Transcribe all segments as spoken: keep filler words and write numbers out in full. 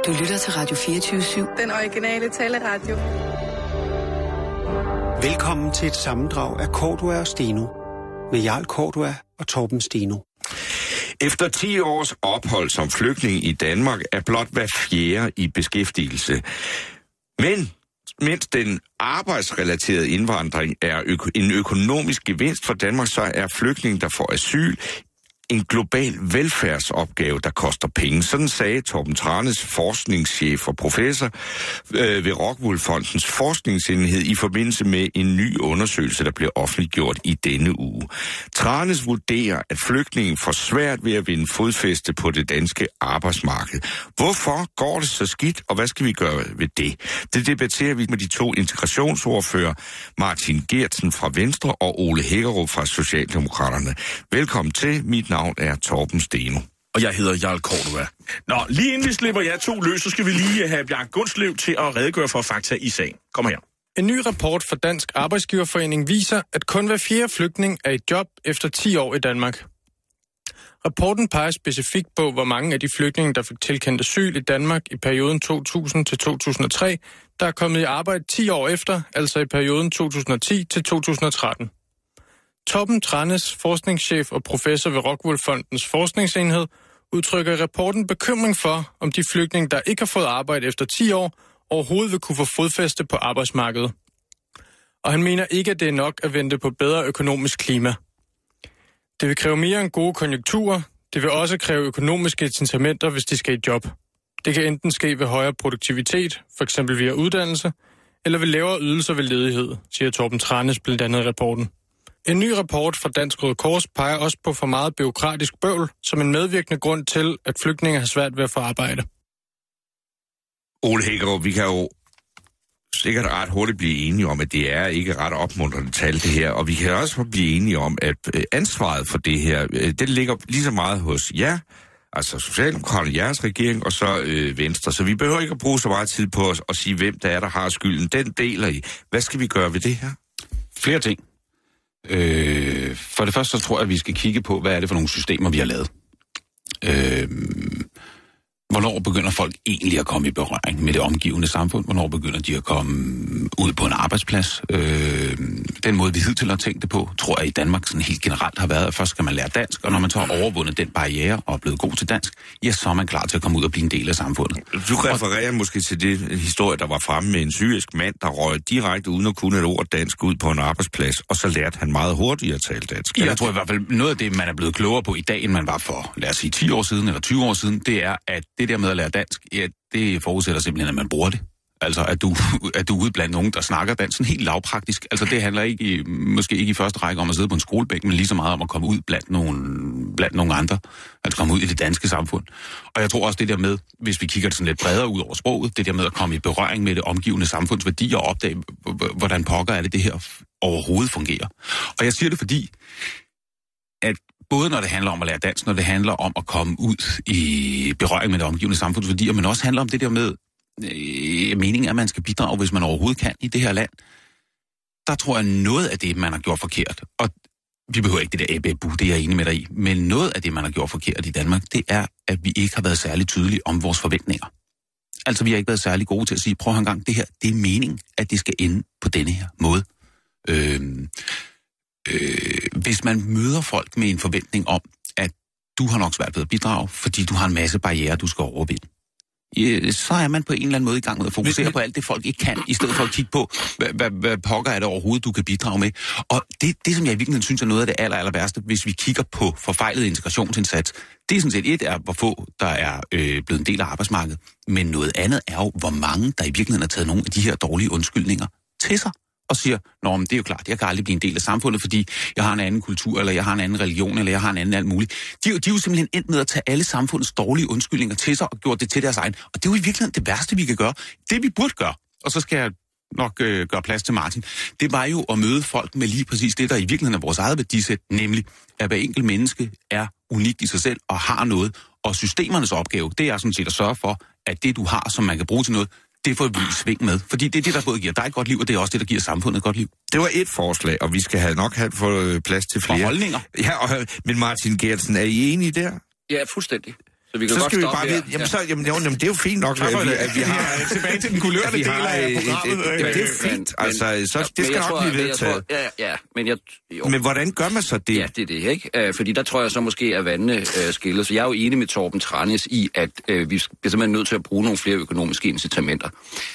Du lytter til Radio fireogtyve syv. Den originale taleradio. Velkommen til et sammendrag af Cordua og Steno. Med Jarl Cordua og Torben Steno. Efter ti års ophold som flygtning i Danmark er blot hver fjerde i beskæftigelse. Men mens den arbejdsrelaterede indvandring er øko- en økonomisk gevinst for Danmark, så er flygtninge, der får asyl, en global velfærdsopgave, der koster penge. Sådan sagde Torben Tranæs, forskningschef og professor øh, ved Rockwool Fondens forskningsenhed i forbindelse med en ny undersøgelse, der blev offentliggjort i denne uge. Tranæs vurderer, at flygtningen får svært ved at vinde fodfæste på det danske arbejdsmarked. Hvorfor går det så skidt, og hvad skal vi gøre ved det? Det debatterer vi med de to integrationsordfører, Martin Geertsen fra Venstre og Ole Hækkerup fra Socialdemokraterne. Velkommen til. Mit navn er Torben Steno. Og jeg hedder Jarl Cordua. Nå, lige inden vi slipper jer to løs, så skal vi lige have Bjarke Gundslev til at redegøre for fakta i sagen. Kom her. En ny rapport fra Dansk Arbejdsgiverforening viser, at kun hver fjerde flygtning er i job efter ti år i Danmark. Rapporten peger specifikt på, hvor mange af de flygtninge, der fik tilkendt asyl i Danmark i perioden to tusind til to tusind og tre, der er kommet i arbejde ti år efter, altså i perioden to tusind og ti til to tusind og tretten. Torben Tranæs, forskningschef og professor ved Rockwool Fondens forskningsenhed, udtrykker i rapporten bekymring for, om de flygtninge, der ikke har fået arbejde efter ti år, overhovedet vil kunne få fodfæste på arbejdsmarkedet. Og han mener ikke, at det er nok at vente på bedre økonomisk klima. Det vil kræve mere end gode konjunkturer. Det vil også kræve økonomiske incitamenter, hvis de skal i job. Det kan enten ske ved højere produktivitet, f.eks. via uddannelse, eller ved lavere ydelser ved ledighed, siger Torben Tranæs blandt andet i rapporten. En ny rapport fra Dansk Røde Kors peger også på for meget bureaukratisk bøvl som en medvirkende grund til, at flygtninge har svært ved at få arbejde. Ole Hækkerup, vi kan jo sikkert ret hurtigt blive enige om, at det er ikke ret opmuntrende tal, det her. Og vi kan også blive enige om, at ansvaret for det her, det ligger lige så meget hos jer, altså Socialdemokraterne, jeres regering, og så øh, Venstre. Så vi behøver ikke at bruge så meget tid på os at sige, hvem der er, der har skylden. Den deler I. Hvad skal vi gøre ved det her? Flere ting. Øh, for det første så tror jeg, at vi skal kigge på, hvad er det for nogle systemer, vi har lavet. Øh, hvornår begynder folk egentlig at komme i berøring med det omgivende samfund? Hvornår begynder de at komme ud på en arbejdsplads? Øh, den måde, vi hidtil har tænkt det på, tror jeg i Danmark sådan helt generelt har været, at først skal man lære dansk, og når man så har overvundet den barriere og er blevet god til dansk, ja, så er man klar til at komme ud og blive en del af samfundet. Du refererer og... måske til det historie, der var fremme med en syrisk mand, der røg direkte uden at kunne et ord dansk ud på en arbejdsplads, og så lærte han meget hurtigt at tale dansk. Jeg tror i hvert fald, noget af det, man er blevet klogere på i dag, end man var for, lad os sige, ti år siden eller tyve år siden, det er, at det der med at lære dansk, ja, det forudsætter simpelthen, at man bruger det. Altså, at du, at du er ude blandt nogen, der snakker dansk, sådan helt lavpraktisk. Altså, det handler ikke i, måske ikke i første række om at sidde på en skolebænk, men lige så meget om at komme ud blandt nogle, blandt nogle andre. Altså, komme ud i det danske samfund. Og jeg tror også det der med, hvis vi kigger det sådan lidt bredere ud over sproget, det der med at komme i berøring med det omgivende samfunds værdier og opdage, hvordan pokker er det, det her overhovedet fungerer. Og jeg siger det, fordi at både når det handler om at lære dansk, når det handler om at komme ud i berøring med det omgivende samfunds værdier, men også handler om det der med øh, meningen, at man skal bidrage, hvis man overhovedet kan i det her land. Der tror jeg, noget af det, man har gjort forkert, og vi behøver ikke det der æbæbu, det er jeg enig med dig i, men noget af det, man har gjort forkert i Danmark, det er, at vi ikke har været særlig tydelige om vores forventninger. Altså, vi har ikke været særlig gode til at sige, prøv en gang, det her, det er meningen, at det skal ende på denne her måde. Øh, øh, hvis man møder folk med en forventning om, at du har nok svært ved at bidrage, fordi du har en masse barrierer, du skal overvinde, så er man på en eller anden måde i gang med at fokusere men, på alt det, folk ikke kan, i stedet for at kigge på, hvad, hvad, hvad pokker er det overhovedet, du kan bidrage med. Og det, det som jeg i virkeligheden synes er noget af det aller, aller værste, hvis vi kigger på forfejlet integrationsindsats, det er sådan set et er, hvor få der er øh, blevet en del af arbejdsmarkedet, men noget andet er jo, hvor mange der i virkeligheden har taget nogle af de her dårlige undskyldninger til sig, og siger, nå, men det er jo klart, jeg kan aldrig blive en del af samfundet, fordi jeg har en anden kultur, eller jeg har en anden religion, eller jeg har en anden alt muligt. De, de er jo simpelthen endt med at tage alle samfundets dårlige undskyldninger til sig, og gjort det til deres egen. Og det er jo i virkeligheden det værste, vi kan gøre. Det vi burde gøre, og så skal jeg nok øh, gøre plads til Martin, det var jo at møde folk med lige præcis det, der i virkeligheden er vores eget værdisæt, nemlig at hver enkelt menneske er unikt i sig selv, og har noget. Og systemernes opgave, det er sådan set at sørge for, at det du har, som man kan bruge til noget, det får vi i sving med. Fordi det er det, der både giver dig et godt liv, og det er også det, der giver samfundet et godt liv. Det var et forslag, og vi skal have nok have få plads til flere. Og holdninger. Ja, og, men Martin Geertsen, er I enige der? Ja, fuldstændig. Så vi kan så godt skal vi stoppe bare her. vide, jamen, så, jamen, jo, jamen, det er jo fint nok, at vi, at vi har... tilbage til den kulørte del af programmet. Jamen, det er jo fint, altså, så det skal nok blive vedtaget. Ja, ja, men jeg... Jo. Men hvordan gør man så det? Ja, det er det, ikke? Uh, fordi der tror jeg så måske, at vandene uh, skiller. Så jeg er jo enig med Torben Tranæs i, at uh, vi bliver simpelthen nødt til at bruge nogle flere økonomiske incitamenter.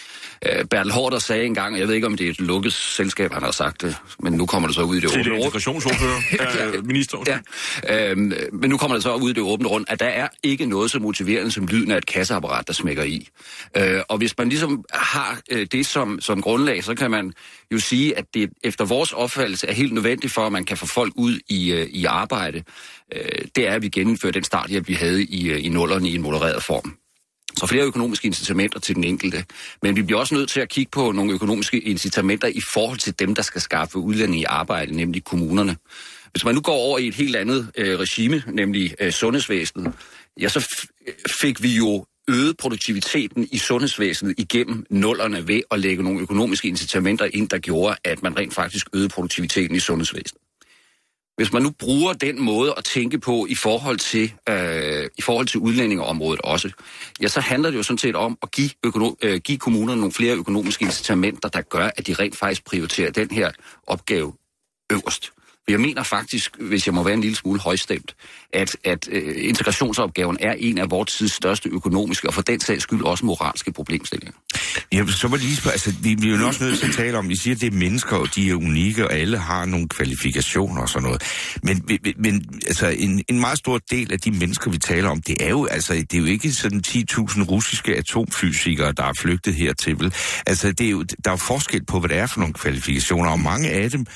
Uh, Bertel Haarder sagde engang, og jeg ved ikke, om det er et lukket selskab, han har sagt det, men nu kommer det så ud i det åbne Til rum. integrationsordfører, uh, minister. Ja, uh, men nu kommer det så ud i det åbne rum, at der er ikke noget så motiverende som lyden af et kasseapparat, der smækker i. Uh, og hvis man ligesom har uh, det som, som grundlag, så kan man jo sige, at det efter vores opfattelse er helt nødvendigt for, at man kan få folk ud i, uh, i arbejde. Uh, det er, at vi gennemfører den starthjælp, vi havde i, uh, i nullerne i en modereret form. Så flere økonomiske incitamenter til den enkelte. Men vi bliver også nødt til at kigge på nogle økonomiske incitamenter i forhold til dem, der skal skaffe udlændinge i arbejde, nemlig kommunerne. Hvis man nu går over i et helt andet øh, regime, nemlig øh, sundhedsvæsenet, ja, så f- fik vi jo øget produktiviteten i sundhedsvæsenet igennem nullerne ved at lægge nogle økonomiske incitamenter ind, der gjorde, at man rent faktisk øgede produktiviteten i sundhedsvæsenet. Hvis man nu bruger den måde at tænke på i forhold til, øh, i forhold til udlændingeområdet også, ja, så handler det jo sådan set om at give, økonom- øh, give kommunerne nogle flere økonomiske incitamenter, der gør, at de rent faktisk prioriterer den her opgave øverst. Jeg mener faktisk, hvis jeg må være en lille smule højstemt, at, at øh, integrationsopgaven er en af vores tids største økonomiske og for den sags skyld også moralske problemstillinger. Ja, så var det lige spørge, altså, vi, vi er jo også nødt til at tale om, vi siger, at det er mennesker, og de er unikke, og alle har nogle kvalifikationer og sådan noget. Men, men altså, en, en meget stor del af de mennesker, vi taler om, det er jo, altså, det er jo ikke sådan ti tusind russiske atomfysikere, der er flygtet hertil, vel? Altså, det er jo, der er jo forskel på, hvad det er for nogle kvalifikationer, og mange af dem,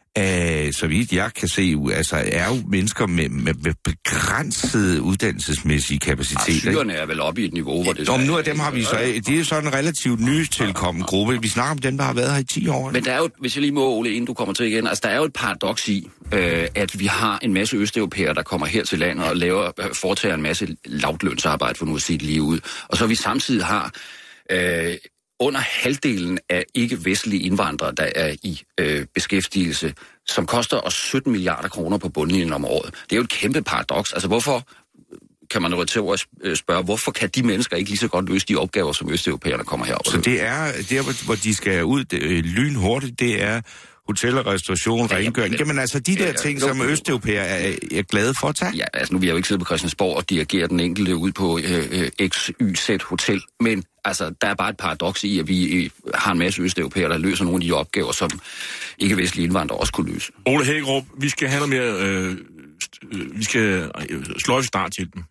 Uh, så vidt jeg kan se, altså, er jo mennesker med, med, med begrænsede uddannelsesmæssige kapaciteter. Syrerne er vel oppe i et niveau, hvor det... Om nu af dem har vi så... Det er så en relativt nytilkommen gruppe. Vi snakker om dem, der har været her i ti år. Men der er jo, hvis jeg lige må, Ole, inden du kommer til igen, altså der er jo et paradoks i, øh, at vi har en masse østeuropæere, der kommer her til landet og laver, foretager en masse lavtlønsarbejde, for nu at sige det lige ud. Og så vi samtidig har... Øh, under halvdelen af ikke-vestlige indvandrere, der er i øh, beskæftigelse, som koster os sytten milliarder kroner på bundlinjen om året. Det er jo et kæmpe paradoks. Altså hvorfor, kan man retorisk spørge, hvorfor kan de mennesker ikke lige så godt løse de opgaver, som østeuropæerne kommer herop? Så det er der, hvor de skal ud det, lynhurtigt, det er hotel og restauration, ja, rengøring. Jamen altså, de der ja, ting, som østeuropæere er, er glade for at tage. Ja, altså nu vil jeg jo ikke sidde på Christiansborg og dirigere den enkelte ud på øh, X Y Z hotel, men altså, der er bare et paradoks i, at vi øh, har en masse østeuropæere, der løser nogle af de opgaver, som ikke-vestlige indvandrere også kunne løse. Ole Hækkerup, vi skal have noget mere... Øh, st- vi skal øh, sløjfe starthjælpen.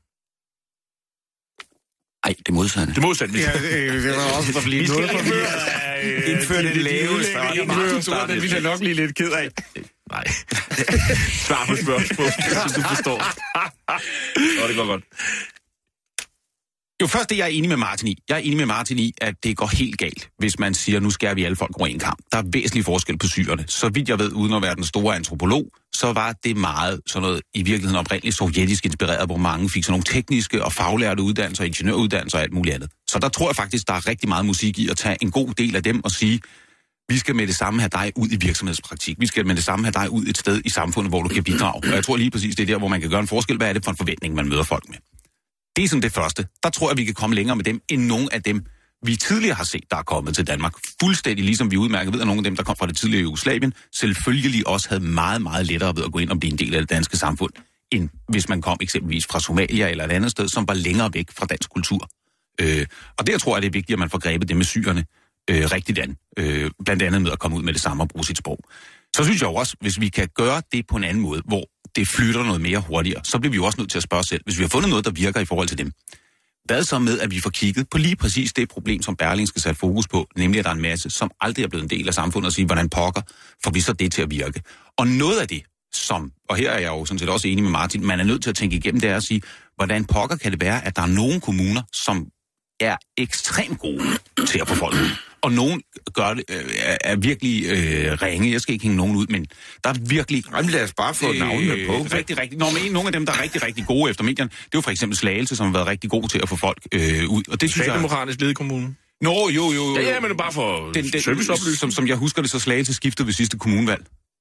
Ej, det modsatte. Det modsatte. Ja, det, det var også, der blev noget for mig. Indføre den lave start. Det vil jeg nok blive lidt ked af. Nej. Svar på spørgsmål, så du forstår. Nå, det går godt. Jo, først det, jeg er enig med Martin i. Jeg er enig med Martin i, at det går helt galt, hvis man siger, nu skærer vi alle folk over en kamp. Der er væsentlig forskel på syrerne. Så vidt jeg ved, uden at være den store antropolog, så var det meget sådan noget i virkeligheden oprindeligt sovjetisk inspireret, hvor mange fik sådan nogle tekniske og faglærte uddannelser, ingeniøruddannelser og alt muligt andet. Så der tror jeg faktisk, der er rigtig meget musik i at tage en god del af dem og sige, vi skal med det samme have dig ud i virksomhedspraktik. Vi skal med det samme have dig ud et sted i samfundet, hvor du kan bidrage. Og jeg tror lige præcis, det er der, hvor man kan gøre en forskel. Hvad er det for en forventning, man møder folk med? Det er sådan det første. Der tror jeg, vi kan komme længere med dem, end nogle af dem, vi tidligere har set, der er kommet til Danmark. Fuldstændig ligesom vi udmærket ved, at nogle af dem, der kom fra det tidligere Jugoslavien, selvfølgelig også havde meget, meget lettere ved at gå ind og blive en del af det danske samfund, end hvis man kom eksempelvis fra Somalia eller et andet sted, som var længere væk fra dansk kultur. Øh, og der tror jeg, det er vigtigt, at man får grebet det med syrerne øh, rigtigt an. Øh, blandt andet med at komme ud med det samme og bruge sit sprog. Så synes jeg også, hvis vi kan gøre det på en anden måde, hvor det flytter noget mere hurtigere, så bliver vi jo også nødt til at spørge os selv, hvis vi har fundet noget, der virker i forhold til dem. Hvad så med, at vi får kigget på lige præcis det problem, som Berlingske skal sætte fokus på, nemlig at der er en masse, som aldrig er blevet en del af samfundet, og sige, hvordan pokker får vi så det til at virke. Og noget af det, som, og her er jeg jo sådan set også enig med Martin, man er nødt til at tænke igennem, det er at sige, hvordan pokker kan det være, at der er nogle kommuner, som er ekstremt gode til at få folk ud. Og nogen gør det, øh, er virkelig øh, ringe. Jeg skal ikke hænge nogen ud, men der er virkelig... Jamen lad os bare få øh, navnene på. Rigtig, rigtig... Nå, men nogle af dem, der er rigtig, rigtig gode efter medierne, det er jo for eksempel Slagelse, som har været rigtig god til at få folk øh, ud. Og det synes jeg... Demokratisk ledet kommune. Nå, jo, jo. Ja, ja, men det er bare for den, den, serviceoplysning. Som, som jeg husker det, så Slagelse skiftede ved sidste kommunevalg.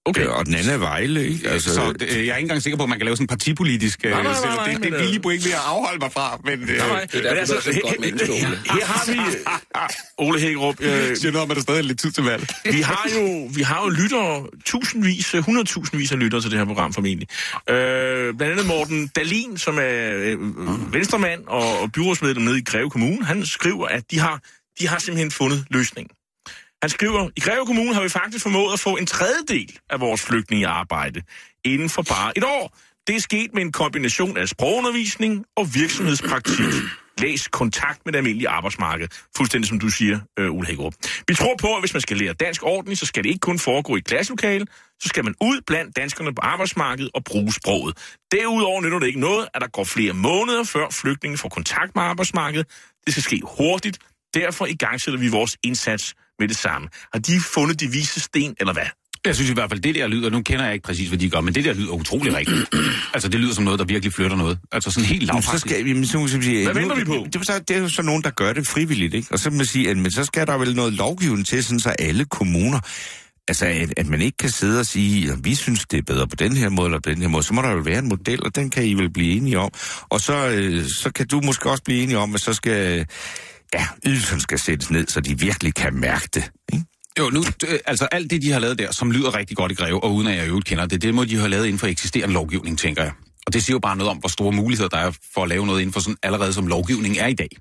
Okay. Og den anden er Vejle, ikke? Altså, så øh, jeg er ikke engang sikker på, at man kan lave sådan en partipolitisk... Øh, nej, nej, nej, nej, det, det, det er billige point ved at afholde mig fra, men... Øh, nej, nej. Det er derfor, altså, godt menneske, Ole. Her har vi... Ole Hækkerup... Øh, siger noget om, at der stadig er lidt tid til valg. vi har jo, vi har jo lyttere, tusindvis, hundredtusindvis af lyttere til det her program formentlig. Øh, blandt andet Morten Dahlin, som er øh, venstremand og, og byrådsmedlem nede i Greve Kommune, han skriver, at de har, de har simpelthen fundet løsningen. Han skriver, i Greve Kommune har vi faktisk formået at få en tredjedel af vores flygtninge i arbejde inden for bare et år. Det er sket med en kombination af sprogundervisning og virksomhedspraktik. Læs kontakt med det almindelige arbejdsmarked. Fuldstændig som du siger, øh, Ole Hækkerup. Vi tror på, at hvis man skal lære dansk ordentligt, så skal det ikke kun foregå i klasselokale, så skal man ud blandt danskerne på arbejdsmarkedet og bruge sproget. Derudover nytter det ikke noget, at der går flere måneder, før flygtningen får kontakt med arbejdsmarkedet. Det skal ske hurtigt. Derfor igangsætter vi vores indsats med det samme. Har de fundet de vise sten, eller hvad? Jeg synes i hvert fald, det der lyder, nu kender jeg ikke præcis, hvad de gør, men det der lyder utrolig rigtigt. Altså, det lyder som noget, der virkelig flytter noget. Altså sådan helt lavpraktisk. Så skal, jamen, så må sige, hvad venter vi på? Det, det, det er jo så nogen, der gør det frivilligt, ikke? Og så må man sige, at men så skal der vel noget lovgivning til, sådan så alle kommuner, altså at, at man ikke kan sidde og sige, at vi synes, det er bedre på den her måde eller på den her måde, så må der jo være en model, og den kan I vel blive enige om. Og så, øh, så kan du måske også blive enige om, at så skal, ja, ydelsen skal sættes ned, så de virkelig kan mærke det, ikke? Jo, nu, altså alt det, de har lavet der, som lyder rigtig godt i Greve, og uden at jeg øvrigt kender det, det må de have lavet inden for eksisterende lovgivning, tænker jeg. Og det siger jo bare noget om, hvor store muligheder der er for at lave noget inden for sådan allerede som lovgivning er i dag.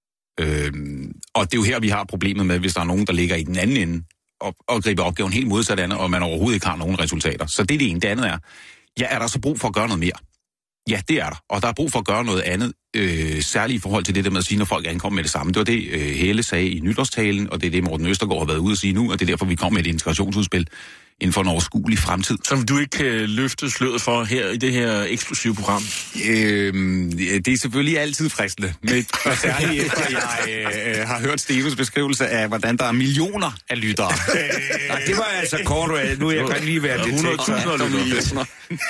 Øhm, og det er jo her, vi har problemet med, hvis der er nogen, der ligger i den anden ende og, og griber opgaven helt modsat andet, og man overhovedet ikke har nogen resultater. Så det er det ene. Det andet er, ja, er der så brug for at gøre noget mere? Ja, det er der. Og der er brug for at gøre noget andet, øh, særligt i forhold til det der med at sige, når folk ankommer med det samme. Det var det, øh, Helle sagde i nytårstalen, og det er det, Morten Østergaard har været ude at sige nu, og det er derfor, vi kommer med et integrationsudspil inden for en overskuelig fremtid. Som du ikke kan løfte sløret for her i det her eksklusive program? Øhm, det er selvfølgelig altid fristende, med, og særligt efter jeg øh, har hørt Steves beskrivelse af, hvordan der er millioner af lyttere. Nej, det var altså kort, nu jeg kan lige være lidt hundrede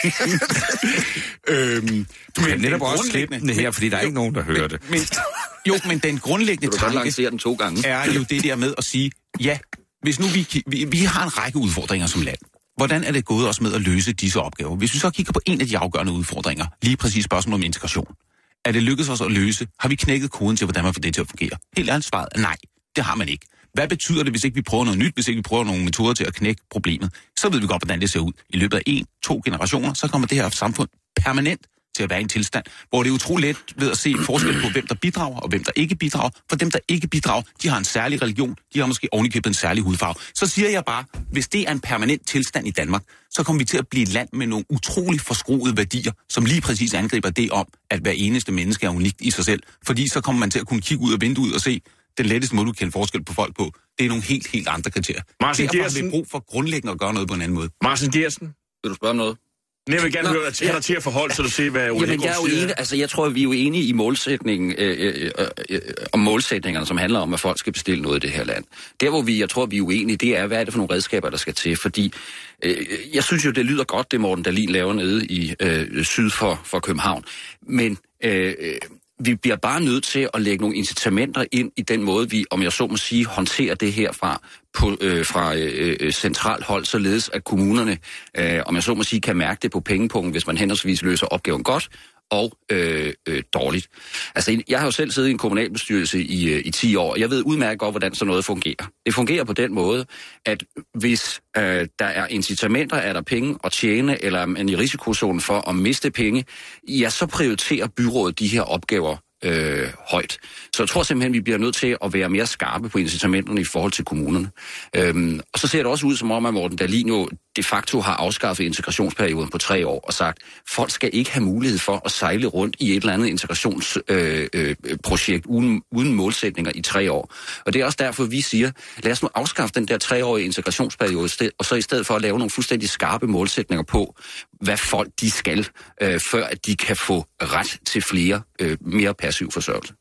øhm, Du kan netop også slippe den her, fordi der er ikke nogen, der hører det. Men, jo, men den grundlæggende tanke den to gange. er jo det der med at sige, ja, hvis nu vi, vi, vi har en række udfordringer som land, hvordan er det gået også med at løse disse opgaver? Hvis vi så kigger på en af de afgørende udfordringer, lige præcis spørgsmålet om integration, er det lykkedes os at løse? Har vi knækket koden til, hvordan man får det til at fungere? Helt ærligt svaret er nej, det har man ikke. Hvad betyder det, hvis ikke vi prøver noget nyt, hvis ikke vi prøver nogle metoder til at knække problemet? Så ved vi godt, hvordan det ser ud. I løbet af en, to generationer, så kommer det her samfund permanent til at være i en tilstand, hvor det er utroligt let ved at se forskel på, hvem der bidrager og hvem der ikke bidrager. For dem, der ikke bidrager, de har en særlig religion, de har måske ovenikøbet en særlig hudfarve. Så siger jeg bare, hvis det er en permanent tilstand i Danmark, så kommer vi til at blive et land med nogle utroligt forskruede værdier, som lige præcis angriber det om, at hver eneste menneske er unikt i sig selv. Fordi så kommer man til at kunne kigge ud af vinduet og se, den letteste måde, du kan forskel på folk på, det er nogle helt, helt andre kriterier. Martin Derfor Geertsen... har vi brug for grundlæggende at gøre noget på en anden måde. Martin Geertsen? Vil du spørge om noget? Jeg vil gerne Nå, høre dig til, ja. til at forholde sig og se, hvad Ole Jamen, jeg er jo enig, altså jeg tror, at vi er jo enige i målsætningen, øh, øh, øh, øh, om målsætningerne, som handler om, at folk skal bestille noget i det her land. Der, hvor vi, jeg tror, vi er uenige, det er, hvad er det for nogle redskaber, der skal til, fordi øh, jeg synes jo, det lyder godt, det Morten Dahlin laver nede i øh, syd for, for København, men øh, vi bliver bare nødt til at lægge nogle incitamenter ind i den måde, vi, om jeg så må sige, håndterer det her fra, på, øh, fra øh, centralt hold, således at kommunerne, øh, om jeg så må sige, kan mærke det på pengepunkten, hvis man henholdsvis løser opgaven godt og øh, øh, dårligt. Altså, jeg har jo selv siddet i en kommunalbestyrelse i, øh, i ti år, og jeg ved udmærket godt, hvordan sådan noget fungerer. Det fungerer på den måde, at hvis øh, der er incitamenter, er der penge at tjene, eller man i risikozonen for at miste penge, ja, så prioriterer byrådet de her opgaver øh, højt. Så jeg tror simpelthen, vi bliver nødt til at være mere skarpe på incitamenterne i forhold til kommunerne. Øhm, og så ser det også ud som om, at Morten Dahlin jo de facto har afskaffet integrationsperioden på tre år og sagt, folk skal ikke have mulighed for at sejle rundt i et eller andet integrationsprojekt øh, øh, uden, uden målsætninger i tre år. Og det er også derfor, vi siger, lad os nu afskaffe den der treårige integrationsperiode, og så i stedet for at lave nogle fuldstændig skarpe målsætninger på, hvad folk de skal, øh, før at de kan få ret til flere øh, mere passiv forsørgelse.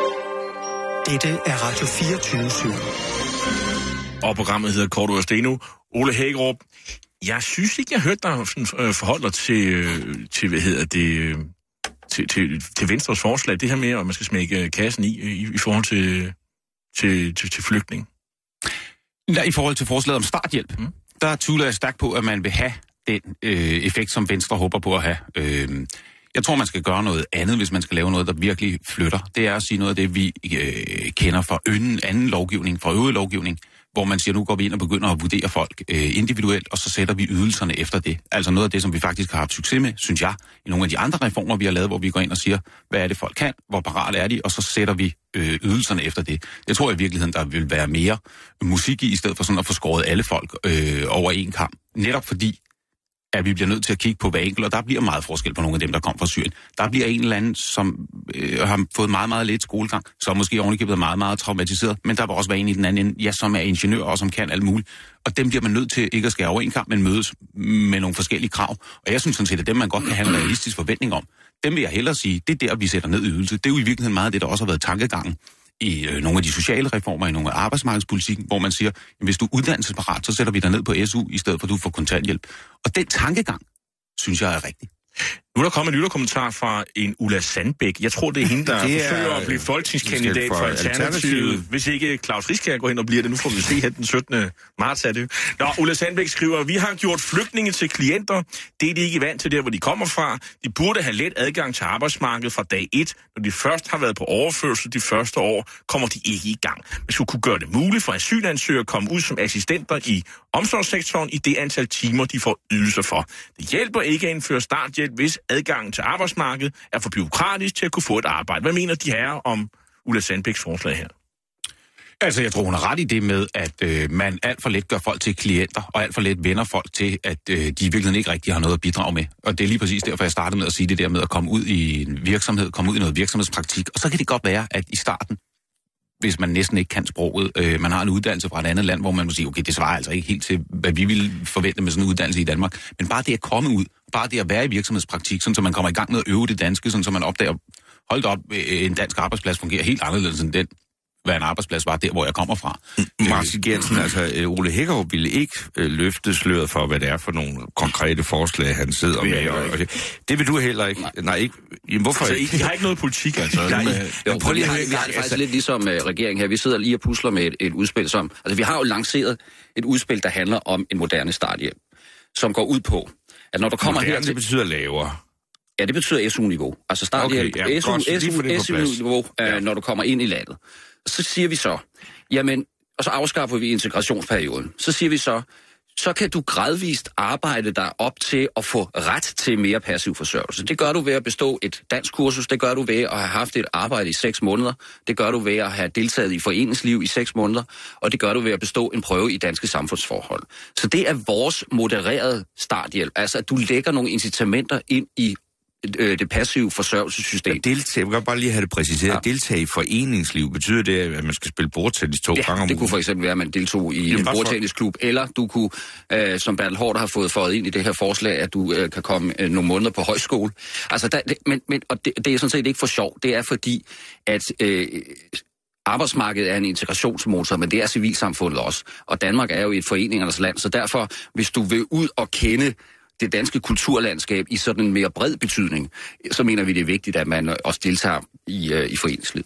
Dette er Radio fireogtyve syv. Og programmet hedder Kort og Steno. Ole Hækkerup, jeg synes ikke, jeg hørte dig sådan, forholde dig til, til, hvad hedder det, til, til, til Venstres forslag, det her med, at man skal smække kassen i, i, i forhold til, til, til, til flygtning. Ja, i forhold til forslaget om starthjælp. Mm. der tvivler jeg stærkt på, at man vil have den øh, effekt, som Venstre håber på at have. Øh, jeg tror, man skal gøre noget andet, hvis man skal lave noget, der virkelig flytter. Det er at sige noget af det, vi øh, kender fra ønden, anden lovgivning, fra øvrige lovgivning, hvor man siger, nu går vi ind og begynder at vurdere folk øh, individuelt, og så sætter vi ydelserne efter det. Altså noget af det, som vi faktisk har haft succes med, synes jeg, i nogle af de andre reformer, vi har lavet, hvor vi går ind og siger, hvad er det, folk kan, hvor parat er de, og så sætter vi øh, ydelserne efter det. Jeg tror i virkeligheden, der vil være mere musik i, i stedet for sådan at få skåret alle folk øh, over en kamp. Netop fordi, at vi bliver nødt til at kigge på hver enkelt, og der bliver meget forskel på nogle af dem, der kommer fra Syrien. Der bliver en eller anden, som øh, har fået meget, meget lidt skolegang, som måske ovenikøbet er meget, meget traumatiseret, men der vil også være en i den anden ende, ja, som er ingeniør og som kan alt muligt. Og dem bliver man nødt til ikke at skære over en kamp, men mødes med nogle forskellige krav. Og jeg synes sådan set, at dem, man godt kan have en realistisk forventning om, dem vil jeg hellere sige, det er der, vi sætter ned i ydelse. Det er jo i virkeligheden meget af det, der også har været tankegangen i øh, nogle af de sociale reformer, i nogle af arbejdsmarkedspolitikken, hvor man siger, at hvis du er uddannelsesparat, så sætter vi dig ned på S U, i stedet for at du får kontanthjælp. Og den tankegang, synes jeg er rigtig. Nu er der kommet en lytterkommentar fra en Ulla Sandbæk. Jeg tror, det er hende, der det er, forsøger at blive folketingskandidat for, for Alternativet. Alternativet. Hvis ikke Claus Riskær går hen og bliver det. Nu får vi se her den syttende marts er det. Nå, Ulla Sandbæk skriver, vi har gjort flygtninge til klienter. Det er de ikke vant til der, hvor de kommer fra. De burde have let adgang til arbejdsmarkedet fra dag et. Når de først har været på overførsel de første år, kommer de ikke i gang. Vi skulle kunne gøre det muligt for asylansøgere at komme ud som assistenter i omsorgssektoren i det antal timer, de får ydelser for. Det hjælper ikke at indføre starthjælp, hvis adgangen til arbejdsmarkedet er for bureaukratisk til at kunne få et arbejde. Hvad mener de her om Ulla Sandbæks forslag her? Altså, jeg tror, hun har ret i det med, at øh, man alt for let gør folk til klienter, og alt for let vender folk til, at øh, de i virkeligheden ikke rigtig har noget at bidrage med. Og det er lige præcis derfor, jeg startede med at sige det der med at komme ud i en virksomhed, komme ud i noget virksomhedspraktik. Og så kan det godt være, at i starten, hvis man næsten ikke kan sproget, øh, man har en uddannelse fra et andet land, hvor man må sige, okay, det svarer altså ikke helt til, hvad vi ville forvente med sådan en uddannelse i Danmark. Men bare det at komme ud, bare det at være i virksomhedspraktik, sådan så man kommer i gang med at øve det danske, sådan så man opdager, hold da op, en dansk arbejdsplads fungerer helt anderledes end den, hvad en arbejdsplads var der, hvor jeg kommer fra. Martin Geertsen, altså Ole Hækkerup ville ikke øh, løfte sløret for, hvad det er for nogle konkrete forslag, han sidder med. Og, og, det vil du heller ikke. Nej, Nej ikke. Jamen, hvorfor altså, ikke? I har ikke noget politik, altså. Nej, jo, prøv lige, vi har det faktisk altså, lidt ligesom uh, regeringen her. Vi sidder lige og pusler med et, et udspil, som... Altså, vi har jo lanceret et udspil, der handler om en moderne starthjælp, som går ud på, at når der kommer moderne, her til... det betyder lavere. Ja, det betyder S U-niveau. Altså starthjælp, okay, ja, S U, S U-niveau, uh, ja. Når du kommer ind i landet. Så siger vi så, jamen, og så afskaffer vi integrationsperioden. Så siger vi så, så kan du gradvist arbejde dig op til at få ret til mere passiv forsørgelse. Det gør du ved at bestå et dansk kursus, det gør du ved at have haft et arbejde i seks måneder, det gør du ved at have deltaget i foreningsliv i seks måneder, og det gør du ved at bestå en prøve i danske samfundsforhold. Så det er vores modererede starthjælp, altså at du lægger nogle incitamenter ind i det passive forsørgelsessystem. Ja, deltage, jeg kan bare lige have det præciseret. Ja. Deltage i foreningsliv, betyder det, at man skal spille bordtennis to ja, gange om det kunne for eksempel være, at man deltog i en bordtennisklub, eller du kunne, øh, som Bertel Haarder har fået fået ind i det her forslag, at du øh, kan komme øh, nogle måneder på højskole. Altså, der, det, men, men, og det, det er sådan set ikke for sjov. Det er fordi, at øh, arbejdsmarkedet er en integrationsmotor, men det er civilsamfundet også. Og Danmark er jo et foreningernes land, så derfor, hvis du vil ud og kende det danske kulturlandskab i sådan en mere bred betydning, så mener vi, det er vigtigt, at man også deltager i, uh, i foreningslivet.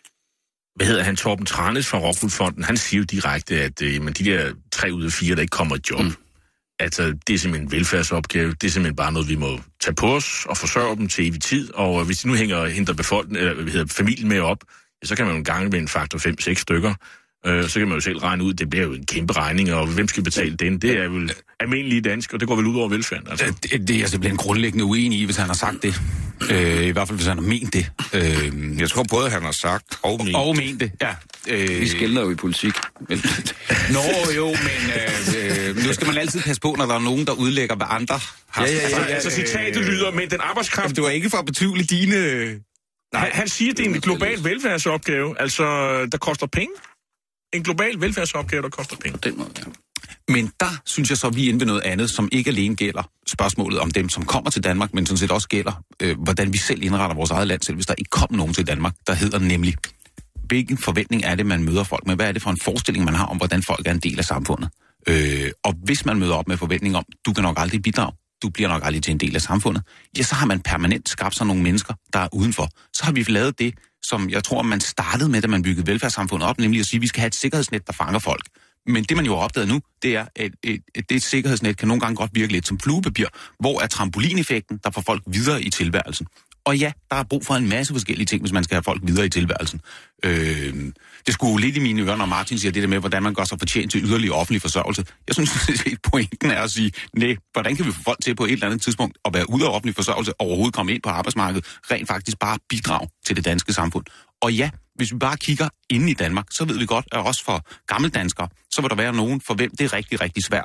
Hvad hedder han? Torben Tranæs fra Rockwool Fonden, han siger jo direkte, at øh, de der tre ud af fire, der ikke kommer i job, mm. altså, det er simpelthen en velfærdsopgave, det er simpelthen bare noget, vi må tage på os og forsørge dem til evig tid, og hvis de nu hænger henter befolkningen, eller hvad hedder familien med op, ja, så kan man jo en gang med en faktor fem seks stykker. Øh, så kan man jo selv regne ud, det bliver jo en kæmpe regning, og hvem skal betale den? Det er vel almindelige dansk, og det går vel ud over velfærden. Altså. Det, det er jeg simpelthen grundlæggende uenig i, hvis han har sagt det. Øh, I hvert fald, hvis han har ment det. Øh, jeg tror både, han har sagt og ment. Og ment det, ja. Øh, Vi skælder jo i politik. Men... Nå jo, men øh, øh, nu skal man altid passe på, når der er nogen, der udlægger, hvad andre har. Ja, ja, ja, ja, altså citatet lyder, men den arbejdskraft... Du er ikke for at betvivle dine... Nej, han siger, det er en global velfærdsopgave, altså der koster penge. En global velfærdsopgave, der koster penge. Den måde, ja. Men der synes jeg så, at vi er inde ved noget andet, som ikke alene gælder spørgsmålet om dem, som kommer til Danmark, men sådan set også gælder, øh, hvordan vi selv indretter vores eget land, selv hvis der ikke kom nogen til Danmark, der hedder nemlig, hvilken forventning er det, man møder folk med? Hvad er det for en forestilling, man har om, hvordan folk er en del af samfundet? Øh, og hvis man møder op med forventning om, du kan nok aldrig bidrage, du bliver nok aldrig til en del af samfundet, ja, så har man permanent skabt sig nogle mennesker, der er udenfor. Så har vi lavet det, som jeg tror, man startede med, da man byggede velfærdssamfundet op, nemlig at sige, at vi skal have et sikkerhedsnet, der fanger folk. Men det, man jo har opdaget nu, det er, at et, et, det sikkerhedsnet kan nogle gange godt virke lidt som fluepapir, hvor er trampolineffekten, der får folk videre i tilværelsen. Og ja, der er brug for en masse forskellige ting, hvis man skal have folk videre i tilværelsen. Øh, det skulle jo lidt i mine ører, når Martin siger det der med, hvordan man gør sig fortjent til yderligere offentlig forsørgelse. Jeg synes, at pointen er at sige, nej, hvordan kan vi få folk til på et eller andet tidspunkt at være ude af offentlig forsørgelse, og overhovedet komme ind på arbejdsmarkedet, rent faktisk bare bidrage til det danske samfund. Og ja, hvis vi bare kigger inde i Danmark, så ved vi godt, at også for gammeldanskere, så vil der være nogen, for hvem det er rigtig, rigtig svært.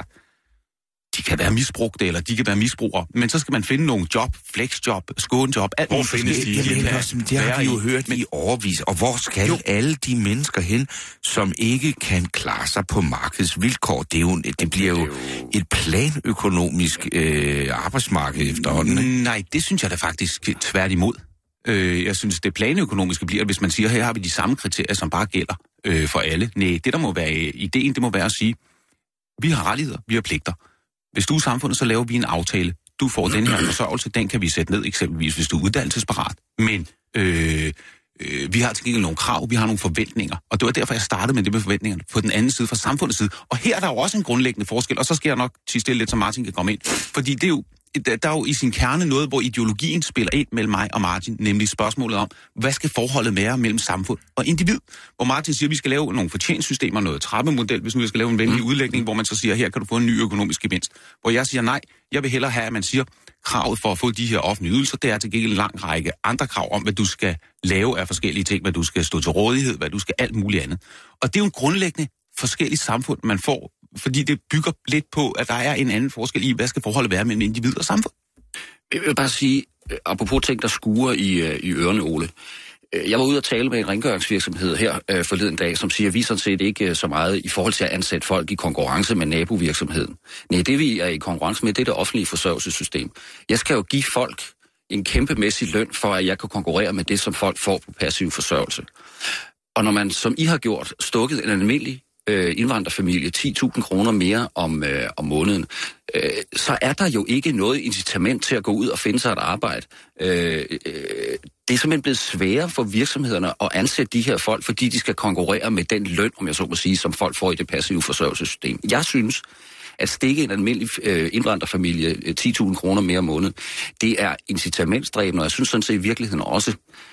De kan være misbrugte, eller de kan være misbrugere, men så skal man finde nogle job, flexjob, skånejob, alt hvor findes de? Jamen, det, det har vi jo hørt men... i overvis. Og hvor skal jo. alle de mennesker hen, som ikke kan klare sig på markedsvilkår? Det, er jo, det bliver jo et planøkonomisk øh, arbejdsmarked efterhånden. Nej, det synes jeg da faktisk tværtimod. Øh, jeg synes, det planøkonomiske bliver, at hvis man siger, her har vi de samme kriterier, som bare gælder øh, for alle. Nej, det der må være ideen, det må være at sige, vi har rettigheder, vi har pligter. Hvis du er samfundet, så laver vi en aftale. Du får den her forsørgelse, den kan vi sætte ned, eksempelvis hvis du er uddannelsesparat. Men øh, øh, vi har til gengæld nogle krav, vi har nogle forventninger. Og det var derfor, jeg startede med det med forventningerne på den anden side, fra samfundets side. Og her er der jo også en grundlæggende forskel, og så skal jeg nok sige stille lidt, så Martin kan komme ind. Fordi det er jo, der er jo i sin kerne noget, hvor ideologien spiller ind mellem mig og Martin, nemlig spørgsmålet om, hvad skal forholdet være mellem samfund og individ? Hvor Martin siger, at vi skal lave nogle fortjenssystemer, noget trappemodel, hvis nu vi skal lave en venlig udlægning, hvor man så siger, her kan du få en ny økonomisk gevinst. Hvor jeg siger nej, jeg vil hellere have, at man siger, kravet for at få de her offentlige ydelser, det er til gengæld en lang række andre krav om, hvad du skal lave af forskellige ting, hvad du skal stå til rådighed, hvad du skal alt muligt andet. Og det er jo en grundlæggende forskelligt samfund, man får, fordi det bygger lidt på, at der er en anden forskel i, hvad skal forholdet være mellem individ og samfund. Jeg vil bare sige, apropos ting, der skuer i, i ørerne, Ole. Jeg var ude at tale med en rengøringsvirksomhed her øh, forleden dag, som siger, at vi sådan set ikke så meget i forhold til at ansætte folk i konkurrence med nabovirksomheden. Nej, det vi er i konkurrence med, det er det offentlige forsørgelsessystem. Jeg skal jo give folk en kæmpemæssig løn for, at jeg kan konkurrere med det, som folk får på passiv forsørgelse. Og når man, som I har gjort, stukket en almindelig øh, indvandrerfamilie ti tusind kroner mere om, øh, om måneden, øh, så er der jo ikke noget incitament til at gå ud og finde sig et arbejde. Øh, øh, det er simpelthen blevet sværere for virksomhederne at ansætte de her folk, fordi de skal konkurrere med den løn, om jeg så må sige, som folk får i det passive forsørgelsessystem. Jeg synes, at stikke en almindelig øh, indvandrerfamilie ti tusind kroner mere om måneden, det er incitamentstræbende, og jeg synes sådan set i virkeligheden også,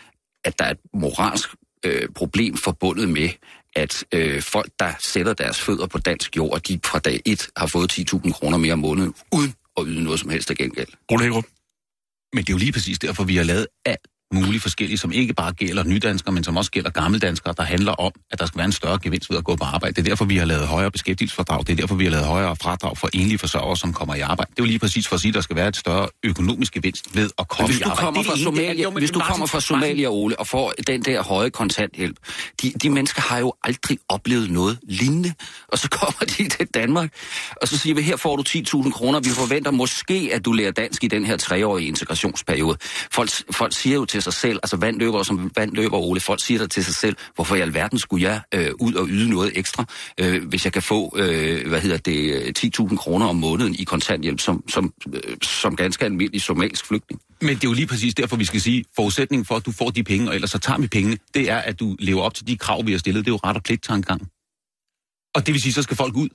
at der er et moralsk øh, problem forbundet med, at øh, folk, der sætter deres fødder på dansk jord, de fra dag et har fået ti tusind kroner mere om måneden, uden at yde noget som helst af gengæld. Ole Hækkerup. Men det er jo lige præcis derfor, vi har lavet alt muligt forskellige, som ikke bare gælder nydanskere, men som også gælder gammeldanskere, der handler om, at der skal være en større gevinst ved at gå på arbejde. Det er derfor, vi har lavet højere beskæftigelsesfradrag. Det er derfor, vi har lavet højere fradrag for enlige forsørgere, som kommer i arbejde. Det er jo lige præcis for at sige, at der skal være et større økonomisk gevinst ved at komme hvis i arbejde. Kommer fra Somalia, hvis du kommer fra Somalia, Ole, og får den der høje kontanthjælp, de, de mennesker har jo aldrig oplevet noget lignende. Og så kommer de til Danmark, og så siger vi, her får du ti tusind kroner. Vi forventer måske, at du lærer dansk i den her treårige integrationsperiode. Folk, folk siger jo til sig selv, altså vand løber som vand løber, Ole. Folk siger der til sig selv, hvorfor i alverden skulle jeg øh, ud og yde noget ekstra, øh, hvis jeg kan få, øh, hvad hedder det, ti tusind kroner om måneden i kontanthjælp som, som, øh, som ganske almindelig somalisk flygtning. Men det er jo lige præcis derfor, vi skal sige, forudsætningen for, at du får de penge, og ellers så tager vi pengene, det er, at du lever op til de krav, vi har stillet. Det er jo ret og pligt tankegang. Og det vil sige, så skal folk ud.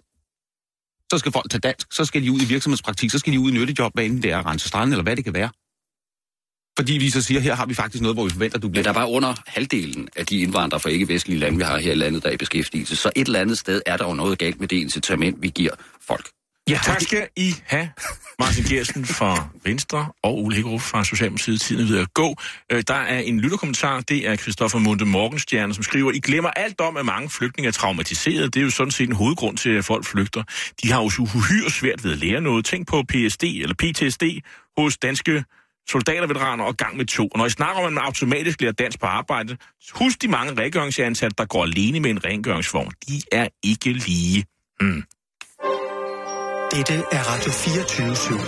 Så skal folk tage dansk, så skal de ud i virksomhedspraktik, så skal de ud i nyttejob, hvad enten det er at rense stranden, eller hvad det kan være. Fordi vi så siger, her har vi faktisk noget, hvor vi forventer, at du bliver... Men der er bare under halvdelen af de indvandrere fra ikke-vestlige lande, vi har her i landet, der er i beskæftigelse. Så et eller andet sted er der jo noget galt med det incitament, vi giver folk. Ja, tak skal I have, Martin Geertsen fra Venstre og Ole Hækkerup fra Socialdemokratiet. Tiden er ved at gå. Der er en lytterkommentar, det er Christoffer Munde Morgenstjerne, som skriver, I glemmer alt om, at mange flygtninge er traumatiseret. Det er jo sådan set en hovedgrund til, at folk flygter. De har jo så uhyre svært ved at lære noget. Tænk på P S D eller P T S D hos danske soldaterveteraner og gang med to. Og når I snakker om, at man automatisk lærer dansk på arbejde, husk de mange rengøringsansatte, der går alene med en rengøringsvogn. De er ikke lige. Hmm. Dette er Radio fireogtyve syv.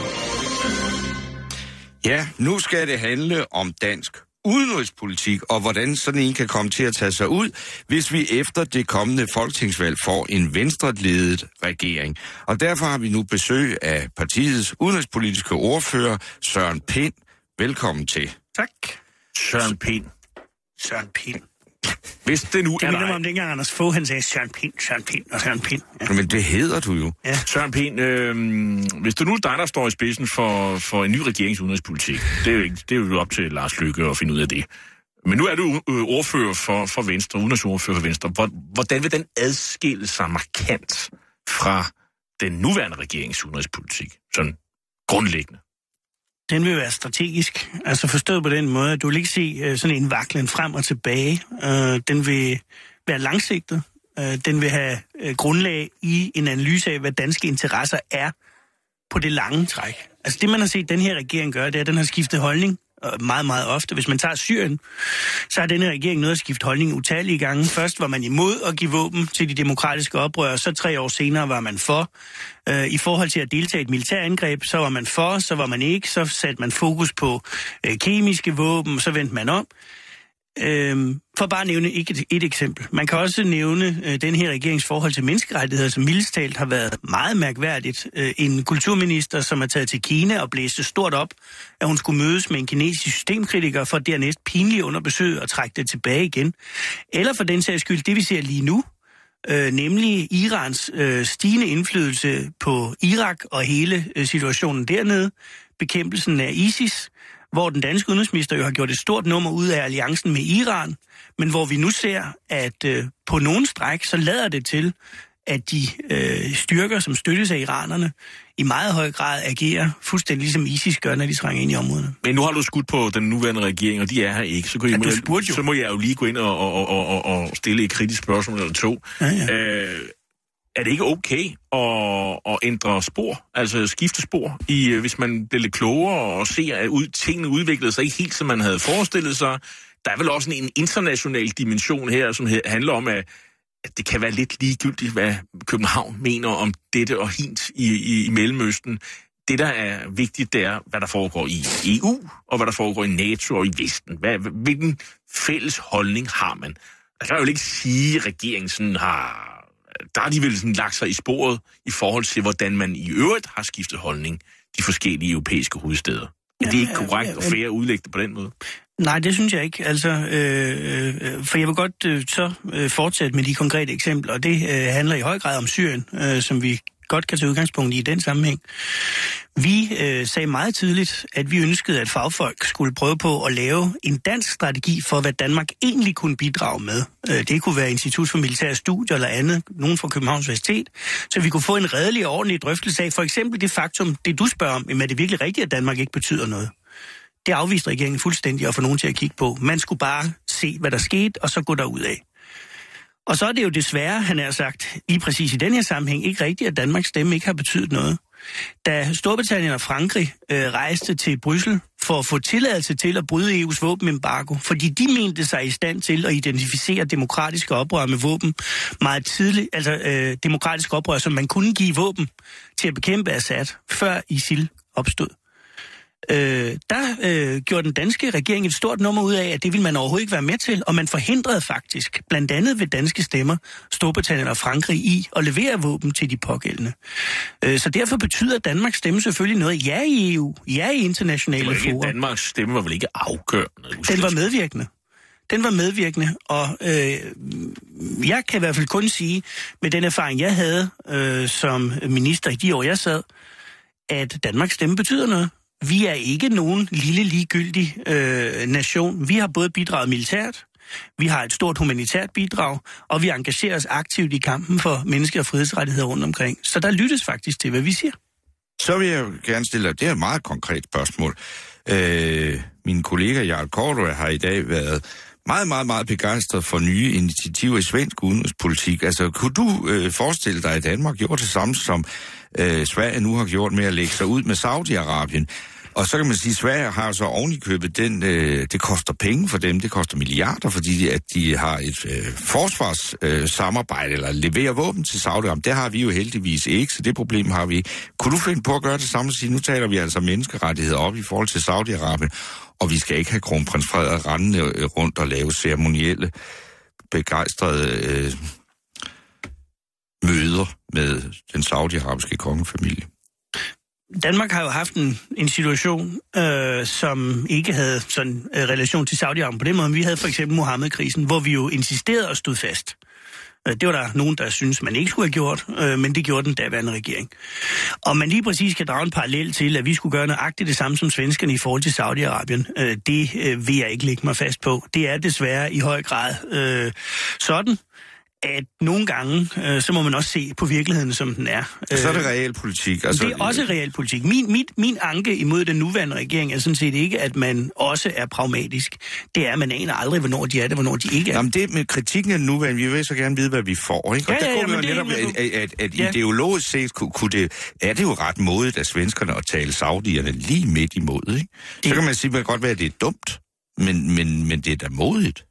Ja, nu skal det handle om dansk udenrigspolitik, og hvordan sådan en kan komme til at tage sig ud, hvis vi efter det kommende folketingsvalg får en venstreledet regering. Og derfor har vi nu besøg af partiets udenrigspolitiske ordfører, Søren Pind. Velkommen til. Tak. Søren Pind. Søren Pind. Hvis det nu det er minder mig dig... om dengang Anders Fogh, han sagde Søren Pind, Søren Pind og Søren Pind. Ja. Men det hedder du jo. Ja. Søren Pind, øh, hvis det nu er dig, der står i spidsen for, for en ny regeringsudenrigspolitik, det er, jo ikke, det er jo op til Lars Løkke at finde ud af det. Men nu er du øh, ordfører for, for Venstre, udenrigsordfører for Venstre. Hvordan vil den adskille sig markant fra den nuværende regeringsudenrigspolitik, sådan grundlæggende? Den vil være strategisk, altså forstået på den måde, at du vil ikke se uh, sådan en vaklen frem og tilbage. Uh, den vil være langsigtet. Uh, den vil have uh, grundlag i en analyse af, hvad danske interesser er på det lange træk. Altså det, man har set den her regering gøre, det er, at den har skiftet holdning meget, meget ofte. Hvis man tager Syrien, så har denne regering nødt at skifte holdning utallige gange. Først var man imod at give våben til de demokratiske oprør, så tre år senere var man for. Øh, I forhold til at deltage i et militærangreb, så var man for, så var man ikke, så satte man fokus på øh, kemiske våben, så vendte man om. Øh, for bare at nævne et, et eksempel. Man kan også nævne øh, den her regerings forhold til menneskerettigheder, som mildest talt har været meget mærkværdigt. Øh, en kulturminister, som er taget til Kina og blæste stort op, at hun skulle mødes med en kinesisk systemkritiker for dernæst pinligt under besøg og trække det tilbage igen. Eller for den sags skyld, det vi ser lige nu, øh, nemlig Irans øh, stigende indflydelse på Irak og hele øh, situationen dernede, bekæmpelsen af ISIS, hvor den danske udenrigsminister jo har gjort et stort nummer ud af alliancen med Iran, men hvor vi nu ser, at øh, på nogle stræk, så lader det til, at de øh, styrker, som støttes af iranerne, i meget høj grad agerer fuldstændig ligesom ISIS gør, når de trænger ind i områderne. Men nu har du skudt på den nuværende regering, og de er her ikke. Så, kan ja, jeg, så må jeg jo lige gå ind og, og, og, og, og stille et kritisk spørgsmål eller to. Ja, ja. Øh, er det ikke okay at, at ændre spor, altså skifte spor, i, hvis man bliver lidt klogere og ser, at ud, tingene udviklede sig ikke helt, som man havde forestillet sig? Der er vel også en international dimension her, som handler om, at, at det kan være lidt ligegyldigt, hvad København mener om dette og hint i, i, i Mellemøsten. Det, der er vigtigt, det er, hvad der foregår i E U, og hvad der foregår i NATO og i Vesten. Hvad, hvilken fælles holdning har man? Jeg kan jo ikke sige, at regeringen sådan har... Der har de vel sådan lagt sig i sporet i forhold til, hvordan man i øvrigt har skiftet holdning de forskellige europæiske hovedstæder. Er det ikke korrekt og fair at udlægge det på den måde? Nej, det synes jeg ikke. Altså, øh, øh, for jeg vil godt øh, så øh, fortsætte med de konkrete eksempler, og det øh, handler i høj grad om Syrien, øh, som vi godt kan tage udgangspunkt i i den sammenhæng. Vi øh, sagde meget tidligt, at vi ønskede, at fagfolk skulle prøve på at lave en dansk strategi for, hvad Danmark egentlig kunne bidrage med. Øh, det kunne være Institut for Militære Studier eller andet, nogen fra Københavns Universitet, så vi kunne få en redelig og ordentlig drøftelse af for eksempel det faktum, det du spørger om, men er det virkelig rigtigt, at Danmark ikke betyder noget? Det afviste regeringen fuldstændig at få nogen til at kigge på. Man skulle bare se, hvad der skete, og så gå derud af. Og så er det jo desværre, han har sagt, lige præcis i den her sammenhæng, ikke rigtigt, at Danmarks stemme ikke har betydet noget. Da Storbritannien og Frankrig øh, rejste til Bryssel for at få tilladelse til at bryde E U's våbenembargo, fordi de mente sig i stand til at identificere demokratiske oprør med våben meget tidligt, altså øh, demokratiske oprør, som man kunne give våben til at bekæmpe Assad, før ISIL opstod. Øh, der øh, gjorde den danske regering et stort nummer ud af, at det ville man overhovedet ikke være med til, og man forhindrede faktisk, blandt andet ved danske stemmer, Storbritannien og Frankrig i at levere våben til de pågældende. Øh, så derfor betyder Danmarks stemme selvfølgelig noget. Ja i E U, ja i internationale fora. Danmarks stemme var vel ikke afgørende? Den var medvirkende. Den var medvirkende, og øh, jeg kan i hvert fald kun sige, med den erfaring, jeg havde øh, som minister i de år, jeg sad, at Danmarks stemme betyder noget. Vi er ikke nogen lille ligegyldig øh, nation. Vi har både bidraget militært, vi har et stort humanitært bidrag, og vi engagerer os aktivt i kampen for menneske- og frihedsrettigheder rundt omkring. Så der lyttes faktisk til, hvad vi siger. Så vil jeg gerne stille dig, det er et meget konkret spørgsmål. Øh, min kollega Jarl Cordua har i dag været meget, meget, meget begejstret for nye initiativer i svensk udenrigspolitik. Altså, kunne du øh, forestille dig, at Danmark gjorde det samme, som øh, Sverige nu har gjort med at lægge sig ud med Saudi-Arabien? Og så kan man sige, at Sverige har så ovenikøbet den, øh, det koster penge for dem, det koster milliarder, fordi at de har et øh, forsvarssamarbejde, øh, eller leverer våben til Saudi-Arabien. Det har vi jo heldigvis ikke, så det problem har vi ikke. Kunne du finde på at gøre det samme og sige, nu taler vi altså menneskerettigheder op i forhold til Saudi-Arabien, og vi skal ikke have kronprins Frederik rendende rundt og lave ceremonielle, begejstrede øh, møder med den saudiarabiske kongefamilie. Danmark har jo haft en, en situation, øh, som ikke havde sådan øh, relation til Saudi-Arabien på den måde. Vi havde for eksempel Mohammed-krisen, hvor vi jo insisterede og stod fast. Det var der nogen, der synes man ikke skulle have gjort, øh, men det gjorde den daværende regering. Og man lige præcis kan drage en parallel til, at vi skulle gøre nøjagtigt det samme som svenskerne i forhold til Saudi-Arabien. Øh, det øh, vil jeg ikke lægge mig fast på. Det er desværre i høj grad øh, sådan, at nogle gange, øh, så må man også se på virkeligheden, som den er. Og så er det realpolitik. Altså, det er også realpolitik. Min, mit, min anke imod den nuværende regering er sådan set ikke, at man også er pragmatisk. Det er, at man aner aldrig, hvornår de er det, hvornår de ikke er. Jamen det med kritikken af den nuværende, vi vil så gerne vide, hvad vi får, ikke? Og ja, der ja, kunne ja, vi jo netop, det, at, at, at ja. ideologisk set kunne, kunne det, er det jo ret modigt af svenskerne at tale saudierne lige midt imod, ikke? Så det, kan man sige, at det kan godt være, at det er dumt, men, men, men det er da modigt.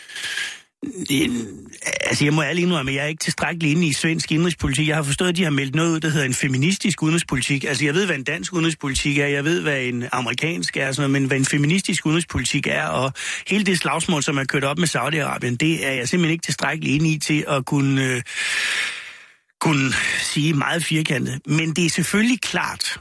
Det, altså, jeg må ærligt indrømme, at jeg er ikke tilstrækkeligt inde i svensk udenrigspolitik. Jeg har forstået, at de har meldt noget ud, der hedder en feministisk udenrigspolitik. Altså, jeg ved, hvad en dansk udenrigspolitik er, jeg ved, hvad en amerikansk er, sådan noget, men hvad en feministisk udenrigspolitik er, og hele det slagsmål, som er kørt op med Saudi-Arabien, det er jeg simpelthen ikke tilstrækkeligt inde i til at kunne, øh, kunne sige meget firkantet. Men det er selvfølgelig klart,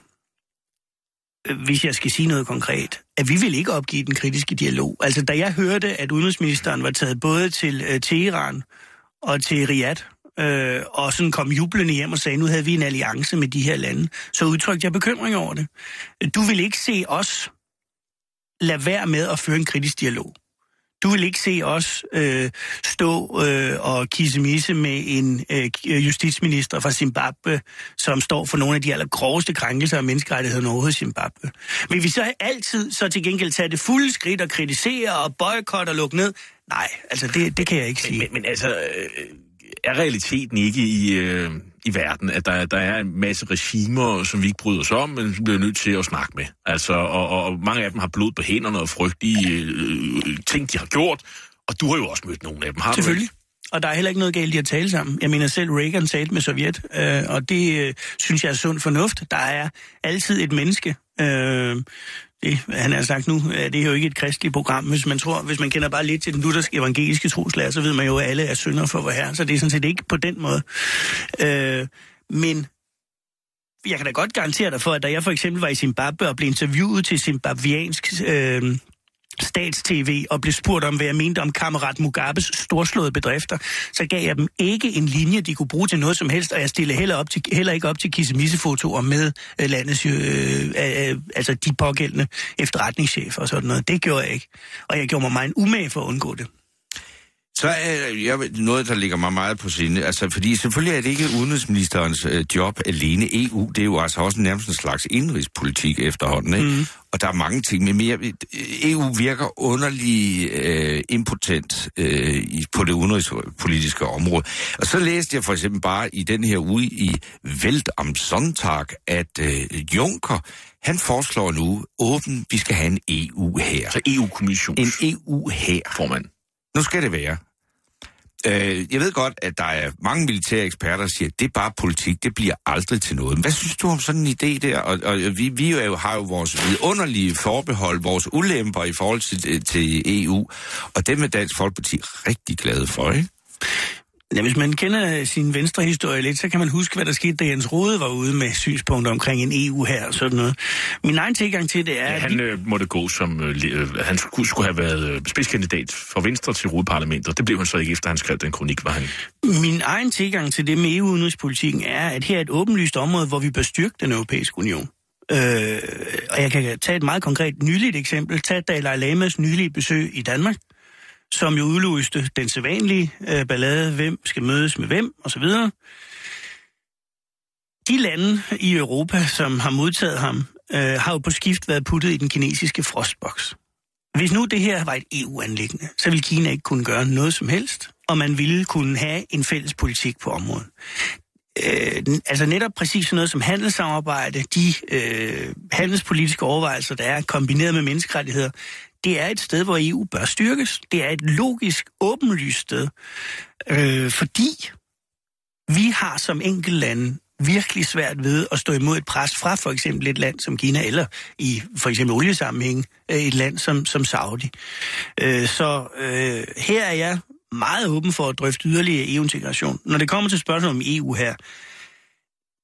hvis jeg skal sige noget konkret, at vi vil ikke opgive den kritiske dialog. Altså, da jeg hørte, at udenrigsministeren var taget både til øh, Teheran og til Riyadh, øh, og sådan kom jublende hjem og sagde, nu havde vi en alliance med de her lande, så udtrykte jeg bekymring over det. Du vil ikke se os lade være med at føre en kritisk dialog. Du vil ikke se os øh, stå øh, og kissemisse med en øh, justitsminister fra Zimbabwe, som står for nogle af de allergroveste krænkelser af menneskerettigheden overhovedet i Zimbabwe. Vil vi så altid så til gengæld tage det fulde skridt og kritisere og boykotte og lukke ned? Nej, altså det, det kan jeg ikke sige. Men, men, men altså, øh, er realiteten ikke i, øh, i verden, at der, der er en masse regimer, som vi ikke bryder os om, men som bliver nødt til at snakke med? Altså, og, og mange af dem har blod på hænderne og frygtelige øh, ting, de har gjort, og du har jo også mødt nogle af dem, har selvfølgelig. Du? Og der er heller ikke noget galt i at tale sammen. Jeg mener, selv Reagan talte med Sovjet, øh, og det øh, synes jeg er sund fornuft. Der er altid et menneske. Øh, det, han har sagt nu, det er jo ikke et kristeligt program. Hvis man tror, hvis man kender bare lidt til den lutherske evangeliske troslære, så ved man jo, at alle er syndere for vor Herre. Så det er sådan set ikke på den måde. Øh, men jeg kan da godt garantere dig for, at da jeg for eksempel var i Zimbabwe og blev interviewet til zimbabwiansk øh, stats-tv og blev spurgt om, hvad jeg mente om kammerat Mugabes storslåede bedrifter, så gav jeg dem ikke en linje, de kunne bruge til noget som helst, og jeg stillede heller, op til, heller ikke op til kissemissefotoer med øh, landets, øh, øh, altså de pågældende efterretningschefer og sådan noget. Det gjorde jeg ikke. Og jeg gjorde mig meget en umage for at undgå det. Så er jeg, noget, der ligger mig meget på sinde. Altså, fordi selvfølgelig er det ikke udenrigsministerens øh, job alene. E U, det er jo altså også nærmest en slags indrigspolitik efterhånden, ikke? Mm. Og der er mange ting med mere. E U virker underlig øh, impotent øh, på det udenrigspolitiske område. Og så læste jeg for eksempel bare i den her uge i Welt am Sonntag, at øh, Juncker, han foreslår nu åben, vi skal have en E U-hær. Så E U-kommission. En E U-hær. Formand. Nu skal det være. Øh, jeg ved godt, at der er mange militære eksperter, der siger, at det er bare politik, det bliver aldrig til noget. Men hvad synes du om sådan en idé der? Og, og vi, vi jo har jo vores vidunderlige forbehold, vores ulemper i forhold til, til E U, og dem er Dansk Folkeparti rigtig glade for, ikke? Ja, hvis man kender sin venstre historie lidt, så kan man huske, hvad der skete, da Jens Rohde var ude med synspunkter omkring en E U her og sådan noget. Min egen tilgang til det er... Ja, han øh, måtte gå som... Øh, han skulle, skulle have været spidskandidat for Venstre til Europaparlamentet. Det blev han så ikke, efter han skrev den kronik, var han. Min egen tilgang til det med E U-udenrigspolitikken er, at her er et åbenlyst område, hvor vi bør styrke den europæiske union. Øh, og jeg kan tage et meget konkret nyligt eksempel. Tag Dalai Lamas nylige besøg i Danmark, som jo udløste den sædvanlige øh, ballade, hvem skal mødes med hvem, osv. De lande i Europa, som har modtaget ham, øh, har jo på skift været puttet i den kinesiske frostboks. Hvis nu det her var et E U-anliggende, så ville Kina ikke kunne gøre noget som helst, og man ville kunne have en fælles politik på området. Øh, altså netop præcis sådan noget som handelssamarbejde, de øh, handelspolitiske overvejelser, der er kombineret med menneskerettigheder, det er et sted, hvor E U bør styrkes. Det er et logisk, åbenlyst sted, øh, fordi vi har som enkeltlande virkelig svært ved at stå imod et pres fra for eksempel et land som Kina, eller i for eksempel oliesammenhæng et land som, som Saudi. Øh, så øh, her er jeg meget åben for at drøfte yderligere E U-integration. Når det kommer til spørgsmålet om E U her,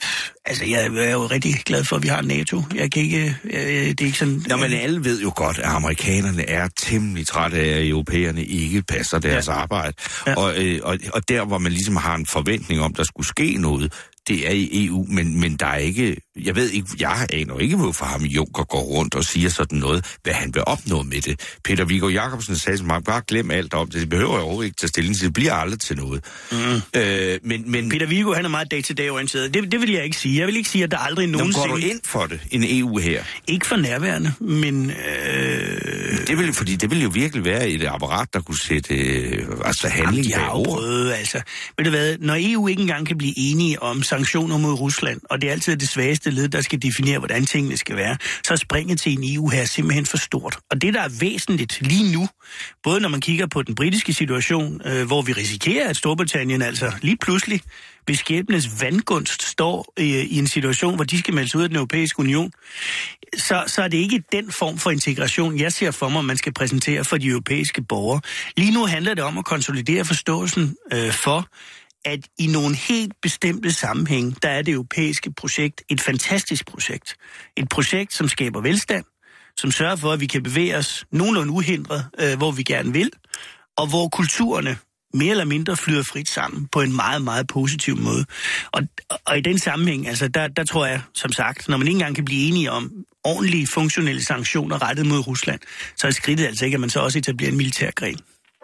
Altså, jeg er jo rigtig glad for, at vi har NATO. Jeg kan ikke... Øh, det er ikke sådan... Nå, men alle ved jo godt, at amerikanerne er temmelig trætte af, at europæerne ikke passer deres ja. arbejde. Ja. Og, øh, og, og der, hvor man ligesom har en forventning om, der skulle ske noget, det er i E U, men, men der er ikke... Jeg ved ikke, jeg aner ikke, hvorfor ham Juncker går rundt og siger sådan noget, hvad han vil opnå med det. Peter Viggo Jacobsen sagde til mig, bare glem alt om det. Det behøver jeg overhovedet ikke tage stilling til. Det bliver aldrig til noget. Mm. Øh, men, men... Peter Viggo, han er meget day-to-day orienteret. Det, det vil jeg ikke sige. Jeg vil ikke sige, at der aldrig nogensinde... Nå, går du ind for det, en E U her? Ikke for nærværende, men... Øh... Det vil, fordi det ville jo virkelig være et apparat, der kunne sætte øh, altså handling bag ord. Prøvet, altså. Ved du hvad, når E U ikke engang kan blive enige om sanktioner mod Rusland, og det er altid det svageste led, der skal definere, hvordan tingene skal være, så er springet til en E U her simpelthen for stort. Og det, der er væsentligt lige nu, både når man kigger på den britiske situation, øh, hvor vi risikerer, at Storbritannien altså lige pludselig ved skæbnes vandgunst står øh, i en situation, hvor de skal meldes ud af den europæiske union, så, så er det ikke den form for integration, jeg ser for mig, man skal præsentere for de europæiske borgere. Lige nu handler det om at konsolidere forståelsen øh, for, at i nogle helt bestemte sammenhæng, der er det europæiske projekt et fantastisk projekt. Et projekt, som skaber velstand, som sørger for, at vi kan bevæge os nogenlunde uhindret, øh, hvor vi gerne vil, og hvor kulturerne mere eller mindre flyder frit sammen på en meget, meget positiv måde. Og, og i den sammenhæng, altså der, der tror jeg, som sagt, når man ikke engang kan blive enige om ordentlige funktionelle sanktioner rettet mod Rusland, så er skridtet altså ikke, at man så også etablerer en militærgren.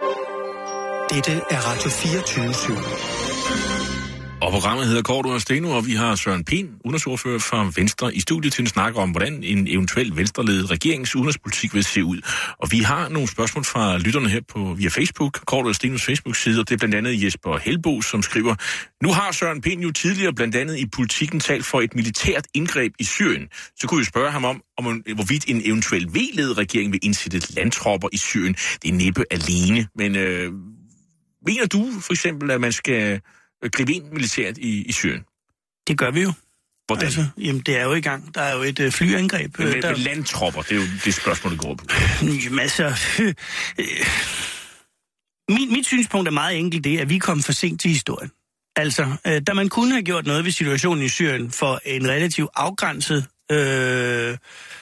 Dette er Radio fireogtyve syv. Og programmet hedder Kort og Steno, og vi har Søren Pind, udenrigsordfører fra Venstre, i studiet til at snakke om, hvordan en eventuel venstreledet regerings udenrigspolitik vil se ud. Og vi har nogle spørgsmål fra lytterne her på via Facebook, Kort og Stenos Facebook-side, og det er blandt andet Jesper Helbo, som skriver, nu har Søren Pind jo tidligere blandt andet i politikken talt for et militært indgreb i Syrien. Så kunne vi spørge ham om, om hvorvidt en eventuel V-ledet regering vil indsætte landtropper i Syrien. Det er næppe alene, men øh, mener du for eksempel, at man skal gribe ind militært i, i Syrien? Det gør vi jo. Hvordan? Altså, jamen, det er jo i gang. Der er jo et øh, flyangreb. Men med, der... med landtropper, det er jo det spørgsmål, det går på. Jamen altså... Øh, øh, mit, mit synspunkt er meget enkelt det, at vi kom for sent til historien. Altså, øh, da man kunne have gjort noget ved situationen i Syrien for en relativt afgrænset øh,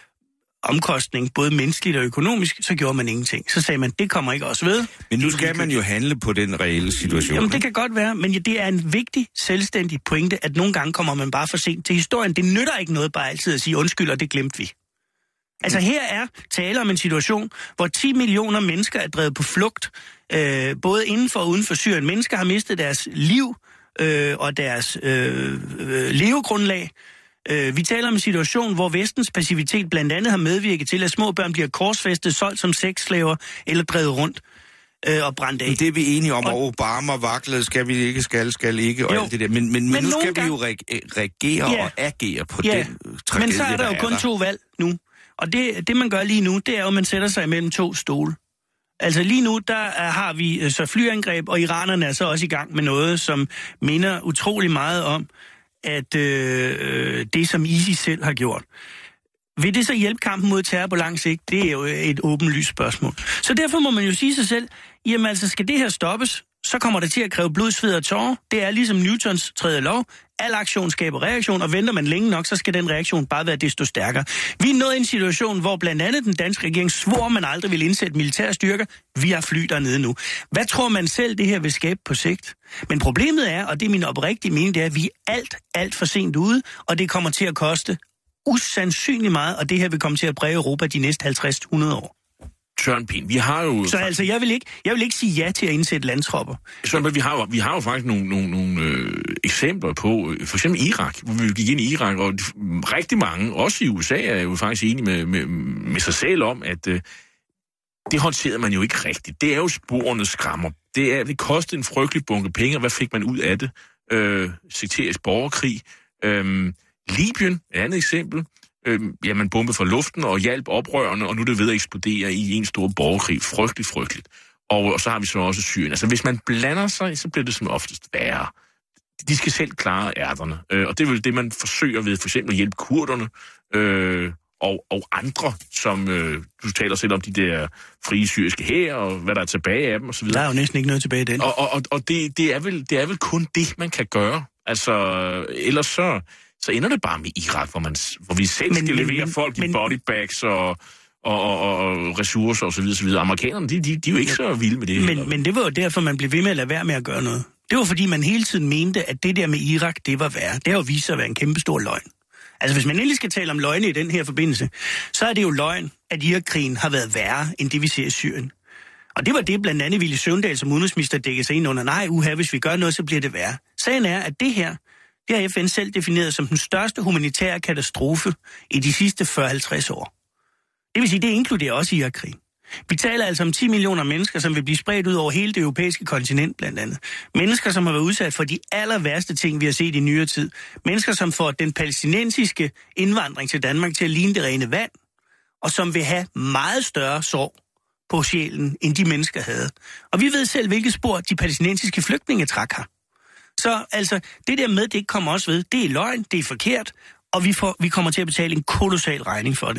omkostning, både menneskeligt og økonomisk, så gjorde man ingenting. Så sagde man, det kommer ikke også ved. Men nu skal man jo handle på den reelle situation. Jamen, det kan godt være, men ja, det er en vigtig, selvstændig pointe, at nogle gange kommer man bare for sent til historien. Det nytter ikke noget bare altid at sige undskyld, og det glemte vi. Altså, her er tale om en situation, hvor ti millioner mennesker er drevet på flugt, øh, både inden for og uden for Syrien. Mennesker har mistet deres liv øh, og deres øh, øh, levegrundlag. Vi taler om en situation, hvor vestens passivitet blandt andet har medvirket til, at små børn bliver korsfæstet, solgt som sexslaver eller drevet rundt øh, og brændt af. Men det er vi enige om, og Obama vaklede, skal vi ikke, skal, skal ikke, og jo. alt det der. Men, men, men nu skal gang... vi jo reagere ja. og agere på ja. den tragedie, men så er der jo der kun der. to valg nu. Og det, det, man gør lige nu, det er jo, at man sætter sig imellem to stole. Altså lige nu, der er, har vi så flyangreb, og iranerne er så også i gang med noget, som minder utrolig meget om, at øh, det, som ISIS selv har gjort. Vil det så hjælpe kampen mod terror på lang sigt? Det er jo et åbenlyst spørgsmål. Så derfor må man jo sige sig selv, jamen altså, skal det her stoppes, så kommer det til at kræve blod, sved og tårer. Det er ligesom Newtons tredje lov. Al aktion skaber reaktion, og venter man længe nok, så skal den reaktion bare være desto stærkere. Vi er nået i en situation, hvor blandt andet den danske regering svor, man aldrig vil indsætte militære styrker. Vi har fly dernede nu. Hvad tror man selv, det her vil skabe på sigt? Men problemet er, og det er min oprigtige mening, det er, at vi er alt, alt for sent ude, og det kommer til at koste usandsynligt meget, og det her vil komme til at præge Europa de næste halvtreds til hundrede år. Søren Pind, vi har jo... Så altså, jeg vil ikke, jeg vil ikke sige ja til at indsætte landtropper. Søren, vi har jo, vi har jo faktisk nogle, nogle, nogle øh, eksempler på, for eksempel Irak, hvor vi gik ind i Irak, og rigtig mange, også i U S A, er jo faktisk enige med, med, med sig selv om, at øh, det håndterede man jo ikke rigtigt. Det er jo sporene skræmmer. Det, er, det kostede en frygtelig bunke penge, og hvad fik man ud af det? Øh, sekterisk borgerkrig. Øh, Libyen, et andet eksempel. Øh, ja, man bombede fra luften og hjalp oprørerne, og nu er det ved at eksplodere i en stor borgerkrig. Frygteligt, frygteligt. Og, og så har vi så også Syrien. Altså, hvis man blander sig, så bliver det som oftest værre. De skal selv klare ærterne. Øh, og det er vel det, man forsøger ved, for eksempel at hjælpe kurderne øh, og, og andre, som øh, du taler selv om de der frie syriske hær, og hvad der er tilbage af dem, osv. Der er jo næsten ikke noget tilbage i den. Og, og, og det, det, er vel, det er vel kun det, man kan gøre. Altså, ellers så... så ender det bare med Irak, hvor, man, hvor vi selv men, skal men, levere men, folk men, i bodybags og, og, og, og ressourcer osv. osv. Amerikanerne, de, de, de er jo ikke så vilde med det. Men, men det var jo derfor, man blev ved med at lade være med at gøre noget. Det var fordi, man hele tiden mente, at det der med Irak, det var værre. Det har jo vist sig at være en kæmpe stor løgn. Altså, hvis man endelig skal tale om løgne i den her forbindelse, så er det jo løgn, at Irak-krigen har været værre, end det vi ser i Syrien. Og det var det, blandt andet Villy Søvndal som udenrigsminister dækkede sig ind under. Nej, uha, hvis vi gør noget, så bliver det værre. Sagen er, at det her, det har F N selv defineret som den største humanitære katastrofe i de sidste fyrre til halvtreds år. Det vil sige, det inkluderer også Irak-krigen. Vi taler altså om ti millioner mennesker, som vil blive spredt ud over hele det europæiske kontinent, blandt andet. Mennesker, som har været udsat for de aller værste ting, vi har set i nyere tid. Mennesker, som får den palæstinensiske indvandring til Danmark til at ligne det rene vand, og som vil have meget større sorg på sjælen, end de mennesker havde. Og vi ved selv, hvilke spor de palæstinensiske flygtninge trak her. Så altså, det der med, det ikke kommer også ved, det er løgn, det er forkert, og vi, får, vi kommer til at betale en kolossal regning for det.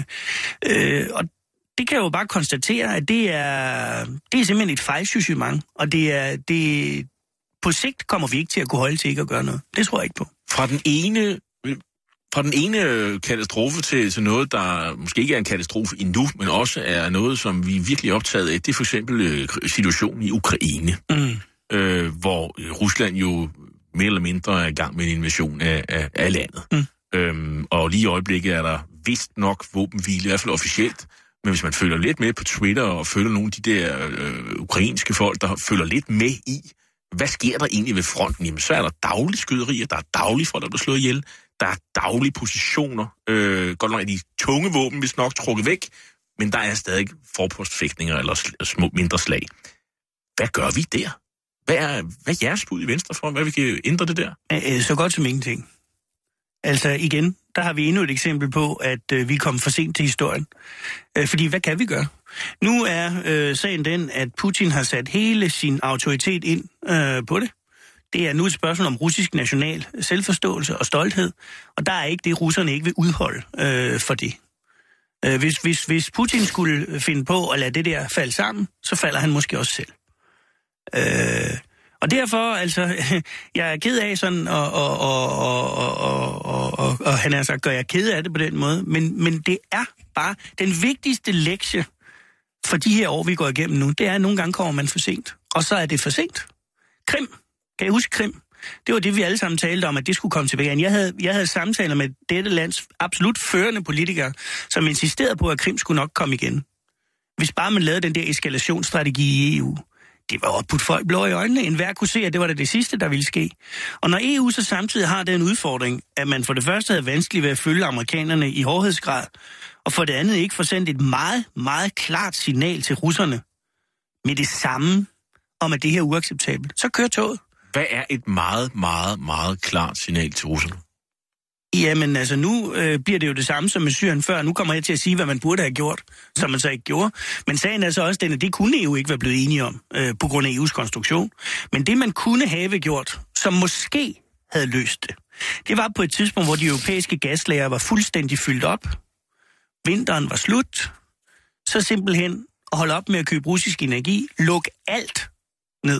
Øh, og det kan jeg jo bare konstatere, at det er, det er simpelthen et fejlsystem, og det er, det, på sigt kommer vi ikke til at kunne holde til ikke at gøre noget. Det tror jeg ikke på. Fra den ene, fra den ene katastrofe til, til noget, der måske ikke er en katastrofe endnu, men også er noget, som vi er virkelig optaget af, det er for eksempel situationen i Ukraine, mm. øh, hvor Rusland jo mere eller mindre er i gang med en invasion af, af, af landet. Mm. Øhm, og lige i øjeblikket er der vist nok våbenhvile, i hvert fald officielt. Men hvis man følger lidt med på Twitter og følger nogle af de der øh, ukrainske folk, der følger lidt med i, hvad sker der egentlig ved fronten? Jamen, så er der daglige skyderier, der er daglige folk, der bliver slået ihjel, der er daglige positioner, øh, godt nok er de tunge våben, hvis nok trukket væk, men der er stadig forpostfægtninger eller sl- små mindre slag. Hvad gør vi der? Hvad er, hvad er jeres bud i Venstre for, hvad vi kan ændre det der? Så godt som ingenting. Altså igen, der har vi endnu et eksempel på, at øh, vi kom for sent til historien. Øh, fordi hvad kan vi gøre? Nu er øh, sagen den, at Putin har sat hele sin autoritet ind øh, på det. Det er nu et spørgsmål om russisk national selvforståelse og stolthed, og der er ikke det, russerne ikke vil udholde øh, for det. Øh, hvis, hvis, hvis Putin skulle finde på at lade det der falde sammen, så falder han måske også selv. Øh, Og derfor, altså, jeg er ked af sådan, og, og, og, og, og, og, og, og han har sagt, gør jeg ked af det på den måde, men, men det er bare den vigtigste lektie for de her år, vi går igennem nu, det er, at nogle gange kommer man for sent, og så er det for sent. Krim, kan I huske Krim? Det var det, vi alle sammen talte om, at det skulle komme tilbage. Jeg havde, jeg havde samtaler med dette lands absolut førende politikere, som insisterede på, at Krim skulle nok komme igen. Hvis bare man lavede den der eskalationsstrategi i E U. Det var at putte folk blå i øjnene. Enhver kunne se, at det var det, det sidste, der ville ske. Og når E U så samtidig har den udfordring, at man for det første havde vanskeligt ved at følge amerikanerne i hårdhedsgrad, og for det andet ikke får sendt et meget, meget klart signal til russerne med det samme, om at det her er uacceptabelt, så kører toget. Hvad er et meget, meget, meget klart signal til russerne? Jamen altså, nu øh, bliver det jo det samme som med Syrien før. Nu kommer jeg til at sige, hvad man burde have gjort, som man så ikke gjorde. Men sagen er så også den, at det kunne E U ikke være blevet enige om, øh, på grund af E U's konstruktion. Men det, man kunne have gjort, som måske havde løst det, det var på et tidspunkt, hvor de europæiske gaslager var fuldstændig fyldt op. Vinteren var slut. Så simpelthen at holde op med at købe russisk energi, lukke alt ned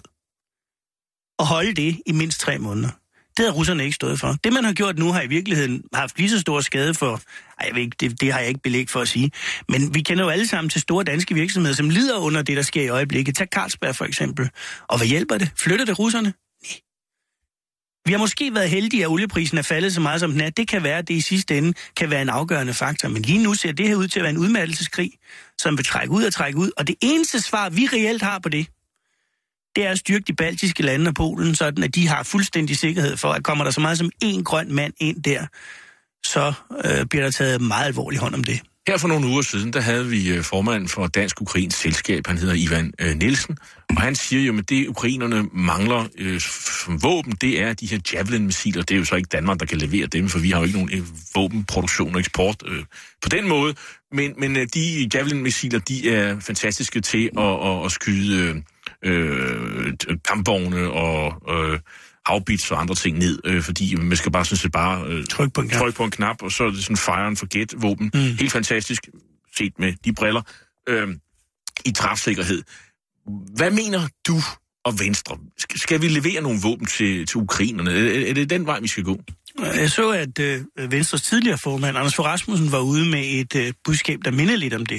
og holde det i mindst tre måneder. Det har russerne ikke stået for. Det, man har gjort nu, har i virkeligheden haft lige så stor skade for... Ej, jeg ved ikke, det, det har jeg ikke belæg for at sige. Men vi kender jo alle sammen til store danske virksomheder, som lider under det, der sker i øjeblikket. Tag Carlsberg for eksempel. Og hvad hjælper det? Flytter det russerne? Nej. Vi har måske været heldige, at olieprisen er faldet så meget, som den er. Det kan være, at det i sidste ende kan være en afgørende faktor. Men lige nu ser det her ud til at være en udmattelseskrig, som vil trække ud og trække ud. Og det eneste svar, vi reelt har på det, det er at styrke de baltiske lande og Polen, sådan at de har fuldstændig sikkerhed for, at kommer der så meget som en grøn mand ind der, så øh, bliver der taget meget alvorlig hånd om det. Her for nogle uger siden, der havde vi formanden for Dansk-Ukrainsk Selskab, han hedder Ivan øh, Nielsen, og han siger jo, at det ukrainerne mangler øh, som våben, det er de her Javelin-missiler. Det er jo så ikke Danmark, der kan levere dem, for vi har jo ikke nogen øh, våbenproduktion og eksport øh, på den måde, men, men øh, de Javelin-missiler, de er fantastiske til at, at, at skyde... Øh, Øh, kampvogne og øh, havbits og andre ting ned, øh, fordi man skal bare sådan set bare øh, trykke på, tryk på en knap, og så er det sådan fire and forget våben. Mm. Helt fantastisk, set med de briller, øh, i træfsikkerhed. Hvad mener du og Venstre? Skal vi levere nogle våben til, til ukrainerne? Er, er det den vej, vi skal gå? Jeg så, at øh, Venstres tidligere formand, Anders Fogh Rasmussen, var ude med et øh, budskab, der minder lidt om det.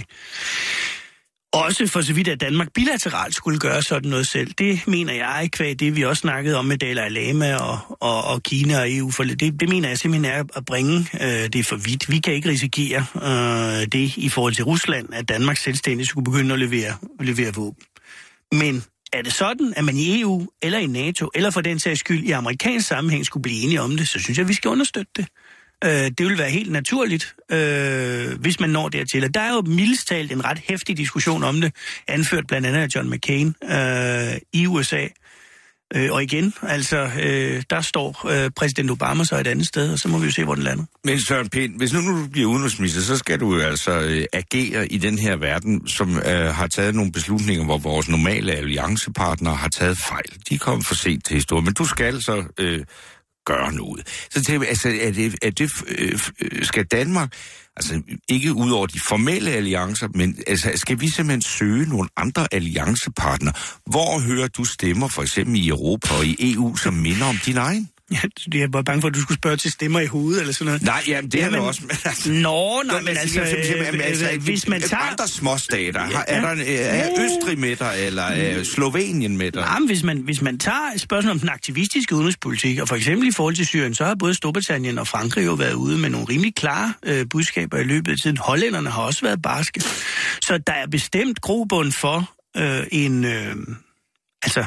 Også for så vidt, at Danmark bilateralt skulle gøre sådan noget selv. Det mener jeg ikke, hvad det vi også snakkede om med Dalai Lama og, og, og Kina og E U. For det, det mener jeg simpelthen er at bringe øh, det for vidt. Vi kan ikke risikere øh, det i forhold til Rusland, at Danmark selvstændigt skulle begynde at levere, levere våben. Men er det sådan, at man i E U eller i NATO, eller for den sags skyld i amerikansk sammenhæng skulle blive enige om det, så synes jeg, at vi skal understøtte det. Øh, det vil være helt naturligt, øh, hvis man når dertil. Og der er jo mildest talt en ret heftig diskussion om det, anført blandt andet af John McCain øh, i U S A. Øh, og igen, altså, øh, der står øh, præsident Obama så et andet sted, og så må vi jo se, hvor den lander. Men Søren Pind, hvis nu, nu du bliver udenrigsminister, så skal du jo altså øh, agere i den her verden, som øh, har taget nogle beslutninger, hvor vores normale alliancepartnere har taget fejl. De er kommet for sent til historien, men du skal så øh, gøre noget. Så tænker jeg, altså, er det, er det, øh, skal Danmark, altså ikke ud over de formelle alliancer, men altså, skal vi simpelthen søge nogle andre alliancepartnere? Hvor hører du stemmer, for eksempel i Europa og i E U, som minder om din egen? Ja, jeg er bare bange for, at du skulle spørge til stemmer i hovedet, eller sådan noget. Nej, jamen, det er det også. Men, altså, Nå, nej, men altså, øh, altså øh, hvis man tager... Andre småstater, ja, er, der, er Østrig med dig, eller er Slovenien med dig? Nej, men hvis man, hvis man tager et spørgsmål om den aktivistiske udenrigspolitik, og for eksempel i forhold til Syrien, så har både Storbritannien og Frankrig jo været ude med nogle rimelig klare øh, budskaber i løbet af tiden. Hollænderne har også været barske. Så der er bestemt grobund for øh, en... Øh, altså...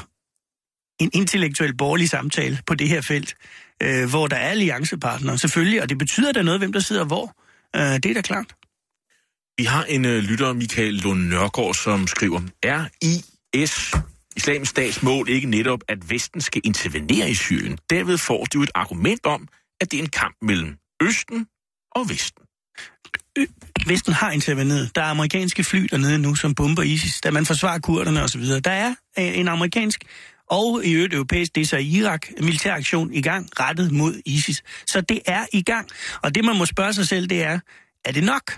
en intellektuel borgerlig samtale på det her felt, øh, hvor der er alliancepartnere, selvfølgelig, og det betyder da noget, hvem der sidder hvor. Øh, det er da klart. Vi har en øh, lytter, Michael Lund Nørgaard, som skriver, er I S, Islamisk Stats mål, ikke netop, at Vesten skal intervenere i Syrien? Derved får du et argument om, at det er en kamp mellem Østen og Vesten. Vesten har interveneret. Der er amerikanske fly dernede nu, som bomber ISIS, da man forsvarer kurderne osv. Der er en amerikansk og i øvrigt europæisk, det er så Irak, militæraktion i gang, rettet mod ISIS. Så det er i gang. Og det, man må spørge sig selv, det er, er det nok?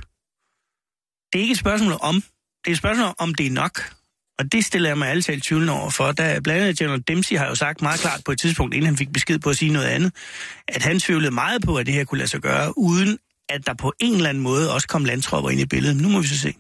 Det er ikke et spørgsmål om. Det er et spørgsmål om, det er nok. Og det stiller jeg mig alle talt tvivlende over for. Der, blandt andet General Dempsey har jo sagt meget klart på et tidspunkt, inden han fik besked på at sige noget andet, at han tvivlede meget på, at det her kunne lade sig gøre, uden at der på en eller anden måde også kom landtropper ind i billedet. Nu må vi så se.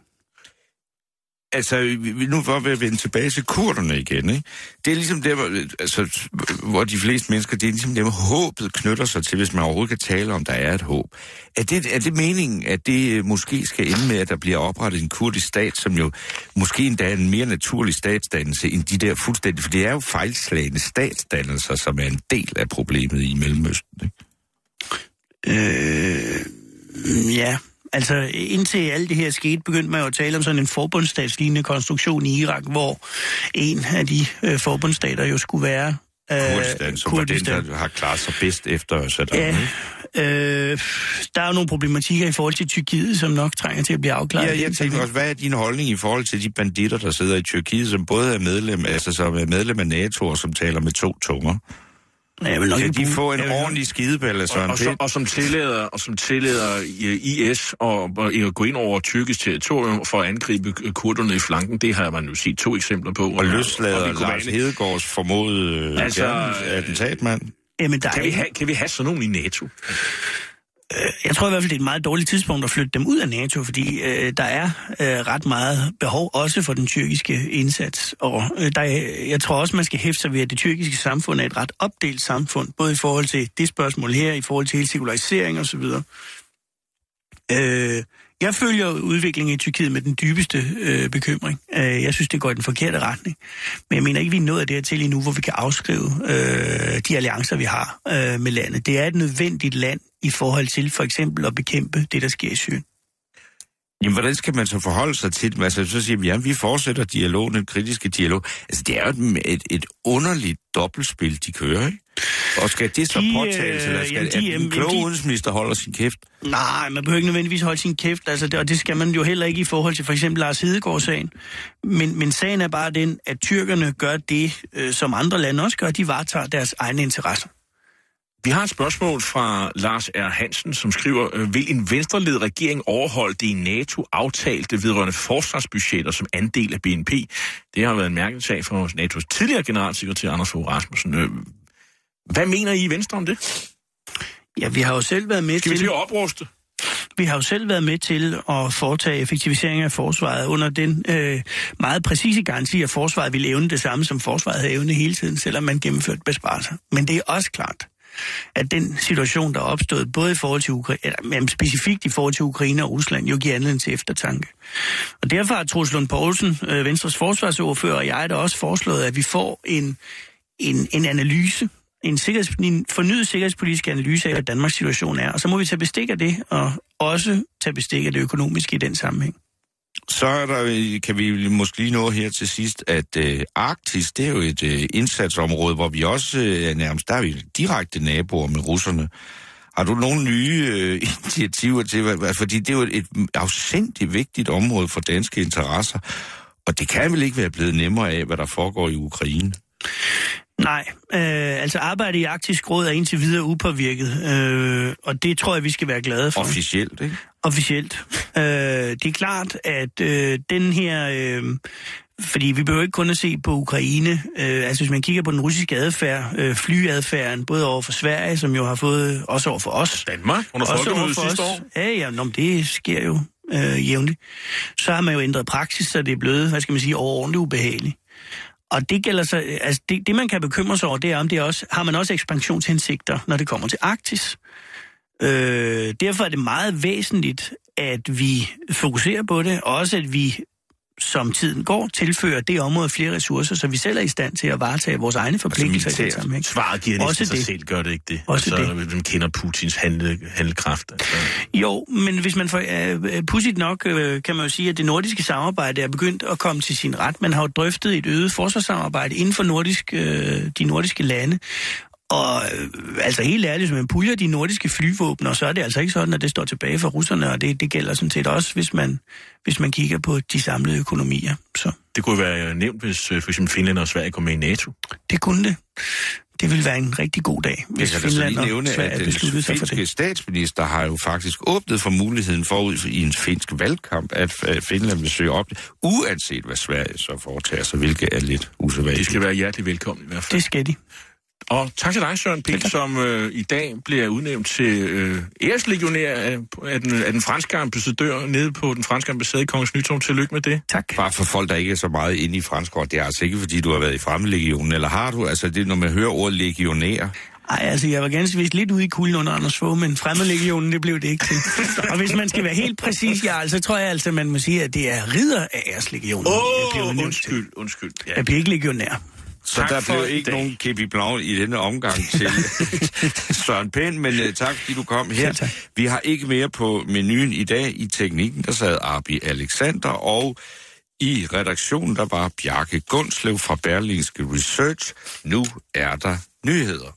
Altså, nu var vi at vende tilbage til kurderne igen, ikke? Det er ligesom der, hvor, altså, hvor de fleste mennesker, det er ligesom der, hvor håbet knytter sig til, hvis man overhovedet kan tale om, der er et håb. Er det, er det meningen, at det måske skal ende med, at der bliver oprettet en kurdisk stat, som jo måske endda er en mere naturlig statsdannelse end de der fuldstændig, for det er jo fejlslagende statsdannelser, som er en del af problemet i Mellemøsten, ikke? Øh, ja... Altså, indtil alt det her skete, begyndte man jo at tale om sådan en forbundsstatslignende konstruktion i Irak, hvor en af de øh, forbundsstater jo skulle være... Øh, Kurdistan, som Kurdistan. Var den, der har klaret sig bedst efter Saddam. Ja, øh, der er jo nogle problematikker i forhold til Tyrkiet, som nok trænger til at blive afklaret. Ja, jeg tænker også, hvad er din holdning i forhold til de banditter, der sidder i Tyrkiet, som både er medlem, altså som er medlem af NATO, og som taler med to tunger? Ja, vil kan de få en ordentlig skideballe, Søren og, og, som, og som tillader, og som tillader I S og, og at gå ind over tyrkisk territorium for at angribe kurderne i flanken, det har man jo set to eksempler på. Og løslader Lars Hedegaards formodede altså, attentatmand. Jamen, der kan, vi have, kan vi have sådan nogen i NATO? Jeg tror i hvert fald, det er et meget dårligt tidspunkt at flytte dem ud af NATO, fordi øh, der er øh, ret meget behov også for den tyrkiske indsats. Og øh, der er, jeg tror også, man skal hæfte sig ved, at det tyrkiske samfund er et ret opdelt samfund, både i forhold til det spørgsmål her, i forhold til hele sekularisering osv. Øh, jeg følger udviklingen i Tyrkiet med den dybeste øh, bekymring. Øh, jeg synes, det går i den forkerte retning. Men jeg mener ikke, vi er nået dertil endnu, hvor vi kan afskrive øh, de alliancer, vi har øh, med landet. Det er et nødvendigt land i forhold til for eksempel at bekæmpe det, der sker i Syrien. Jamen, hvordan skal man så forholde sig til det? Altså, så siger vi, ja, vi fortsætter dialogen, den kritiske dialog. Altså, det er jo et, et, et underligt dobbeltspil, de kører, ikke? Og skal det så de, påtales, eller skal jamen, de, at den kloge udenrigsminister holder sin kæft? Nej, man behøver ikke nødvendigvis holde sin kæft, altså, det, og det skal man jo heller ikke i forhold til for eksempel Lars Hedegaard-sagen. Men, men sagen er bare den, at tyrkerne gør det, øh, som andre lande også gør, de varetager deres egne interesser. Vi har et spørgsmål fra Lars R. Hansen, som skriver, vil en venstreledet regering overholde det i NATO aftalte vedrørende forsvarsbudgetter som andel af B N P? Det har været en mærkelig sag for N A T O's tidligere generalsekretær Anders Fogh Rasmussen. Hvad mener I i Venstre om det? Ja, vi har jo selv været med Skal vi til... til at opruste? Vi har jo selv været med til at foretage effektivisering af forsvaret under den øh, meget præcise garanti, at forsvaret ville evne det samme, som forsvaret havde evnet hele tiden, selvom man gennemførte besparelser. Men det er også klart, at den situation, der er opstået, både i forhold til Ukraine, eller specifikt i forhold til Ukraine og Rusland, jo giver anledning til eftertanke. Og derfor har Troels Lund Poulsen, øh, Venstres forsvarsordfører, og jeg der også foreslået, at vi får en, en, en analyse, en, sikkerheds, en fornyet sikkerhedspolitisk analyse af, hvad Danmarks situation er. Og så må vi tage bestik af det, og også tage bestik af det økonomiske i den sammenhæng. Så er der, kan vi måske lige nå her til sidst, at øh, Arktis, det er jo et øh, indsatsområde, hvor vi også øh, nærmest, der er vi direkte naboer med russerne. Har du nogle nye øh, initiativer til, hvad, fordi det er jo et afsindigt vigtigt område for danske interesser, og det kan vel ikke være blevet nemmere af, hvad der foregår i Ukraine? Nej, øh, altså arbejdet i Arktisk Råd er indtil videre upåvirket, øh, og det tror jeg, vi skal være glade for. Officielt, ikke? Officielt. Øh, det er klart, at øh, den her... Øh, fordi vi behøver ikke kun at se på Ukraine. Øh, altså hvis man kigger på den russiske adfærd, øh, flyadfærden, både over for Sverige, som jo har fået, også over for os. Danmark, under folkemødet sidste år. Ja, ja, nå, det sker jo øh, jævnligt. Så har man jo ændret praksis, så det er blevet, hvad skal man sige, overordentligt ubehageligt. Og det gælder så, altså det, det man kan bekymre sig over, det er, om det er også, har man også ekspansionshensigter, når det kommer til Arktis. Øh, derfor er det meget væsentligt, at vi fokuserer på det, og også at vi, som tiden går, tilfører det område flere ressourcer, så vi selv er i stand til at varetage vores egne forpligtelser altså i den sammenhæng. Svaret giver næsten sig selv, gør det ikke det? Også altså, det. Man kender Putins handle, handlekraft. Altså. Jo, men hvis man får uh, pudsigt nok, uh, kan man jo sige, at det nordiske samarbejde er begyndt at komme til sin ret. Man har jo drøftet et øget forsvarssamarbejde inden for nordisk, uh, de nordiske lande. Og øh, altså helt ærligt, hvis man puljer de nordiske flyvåben, og så er det altså ikke sådan, at det står tilbage for russerne, og det, det gælder sådan set også, hvis man, hvis man kigger på de samlede økonomier. Så. Det kunne være nævnt, hvis for eksempel Finland og Sverige kom med i NATO. Det kunne det. Det ville være en rigtig god dag, hvis Finland og nævne, Sverige besluttede sig for det. Den finske statsminister har jo faktisk åbnet for muligheden forud i en finsk valgkamp, at Finland vil søge op, uanset hvad Sverige så foretager sig, hvilket er lidt usædvanligt. De skal være hjertelig velkommen i hvert fald. Det skal de. Og tak til dig, Søren Pind, som øh, i dag bliver udnævnt til øh, æreslegionær af, af, den, af den franske ambassadør nede på den franske ambassade i Kongens Nytorv. Tillykke med det. Tak. Bare for folk, der ikke er så meget inde i fransk ord, det er altså ikke, fordi du har været i Fremmedlegionen, eller har du? Altså, det når man hører ordet legionær. Ej, altså, jeg var ganske vist lidt ude i kulden under Anders Fogh, men Fremmedlegionen, det blev det ikke til. Og hvis man skal være helt præcis, ja, så tror jeg altså, man må sige, at det er ridder af æreslegionen. Åh, oh, undskyld, undskyld. Ja. Jeg bliver ikke legionær. Så tak der blev ikke dag. nogen K P Blau i denne omgang til Søren Pind, men uh, tak fordi du kom her. Ja, vi har ikke mere på menuen i dag. I teknikken, der sad Arbi Alexander, og i redaktionen, der var Bjarke Gundslev fra Berlingske Research. Nu er der nyheder.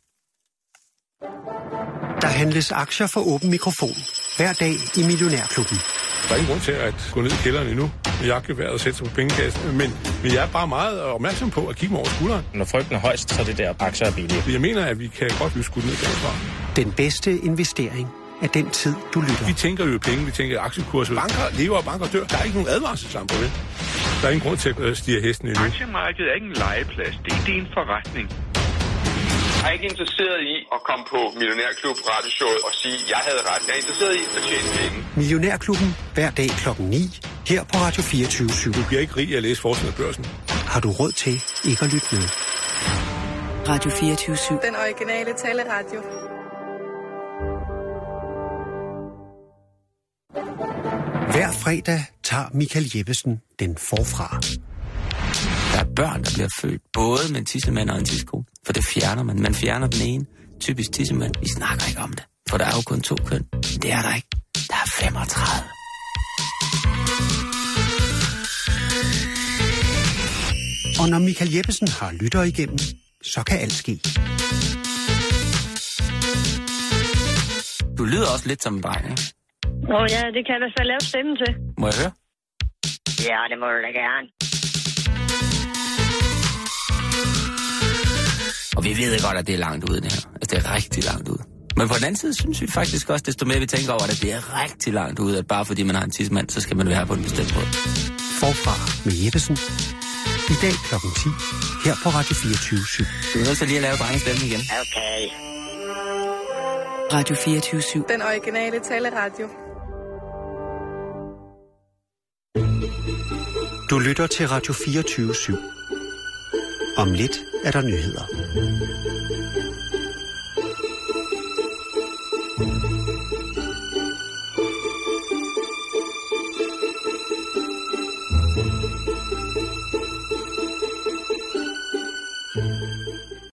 Der handles aktier for åben mikrofon. Hver dag i Millionærklubben. Der er ingen grund til at gå ned i kælderen endnu med jagtgeværet og sætte sig på pengekassen. Men, men jeg er bare meget opmærksom på at kigge mig over skulderen. Når frygten er højst, så er det der aktier er billige. Jeg mener, at vi kan godt blive skudt ned derfra. Den bedste investering er den tid, du lytter. Vi tænker jo penge, vi tænker aktiekurser. Banker lever og banker dør. Der er ikke nogen advarselslamper ved. Der er ingen grund til at stige hesten endnu. Aktiemarkedet er ikke en legeplads. Det er, det er en forretning. Jeg er ikke interesseret i at komme på Millionærklub radioshowet og sige, at jeg havde ret. Jeg er interesseret i at tjene penge. Millionærklubben hver dag klokken ni her på Radio fireogtyve syv. Du bliver ikke rig af at læse forsiden af børsen. Har du råd til ikke at lytte med? Radio fireogtyve syv. Den originale taleradio. Hver fredag tager Michael Jeppesen den forfra. Der er børn, der bliver født både med en tissemand og en tissekone. For det fjerner man. Man fjerner den ene. Typisk tissemand. Vi snakker ikke om det. For der er jo kun to køn. Det er der ikke. Der er femogtredive. Og når Michael Jeppesen har lytter igennem, så kan alt ske. Du lyder også lidt som en dreng, ikke? Nå ja, det kan jeg da så lave stemmen til. Må jeg høre? Ja, det må du da gerne. Og vi ved godt, at det er langt ude, det her. Altså, det er rigtig langt ude. Men på den anden side synes vi faktisk også, desto mere vi tænker over, at det er rigtig langt ude, at bare fordi man har en tidsmand, så skal man være på en bestemt måde. Forfra med Jeppesen. I dag klokken ti her på Radio fireogtyve syv. Du er nødt til lige at lave drengestemmen igen. Okay. Radio fireogtyve syv. Den originale taleradio. Du lytter til Radio fireogtyve syv. Om lidt er der nyheder.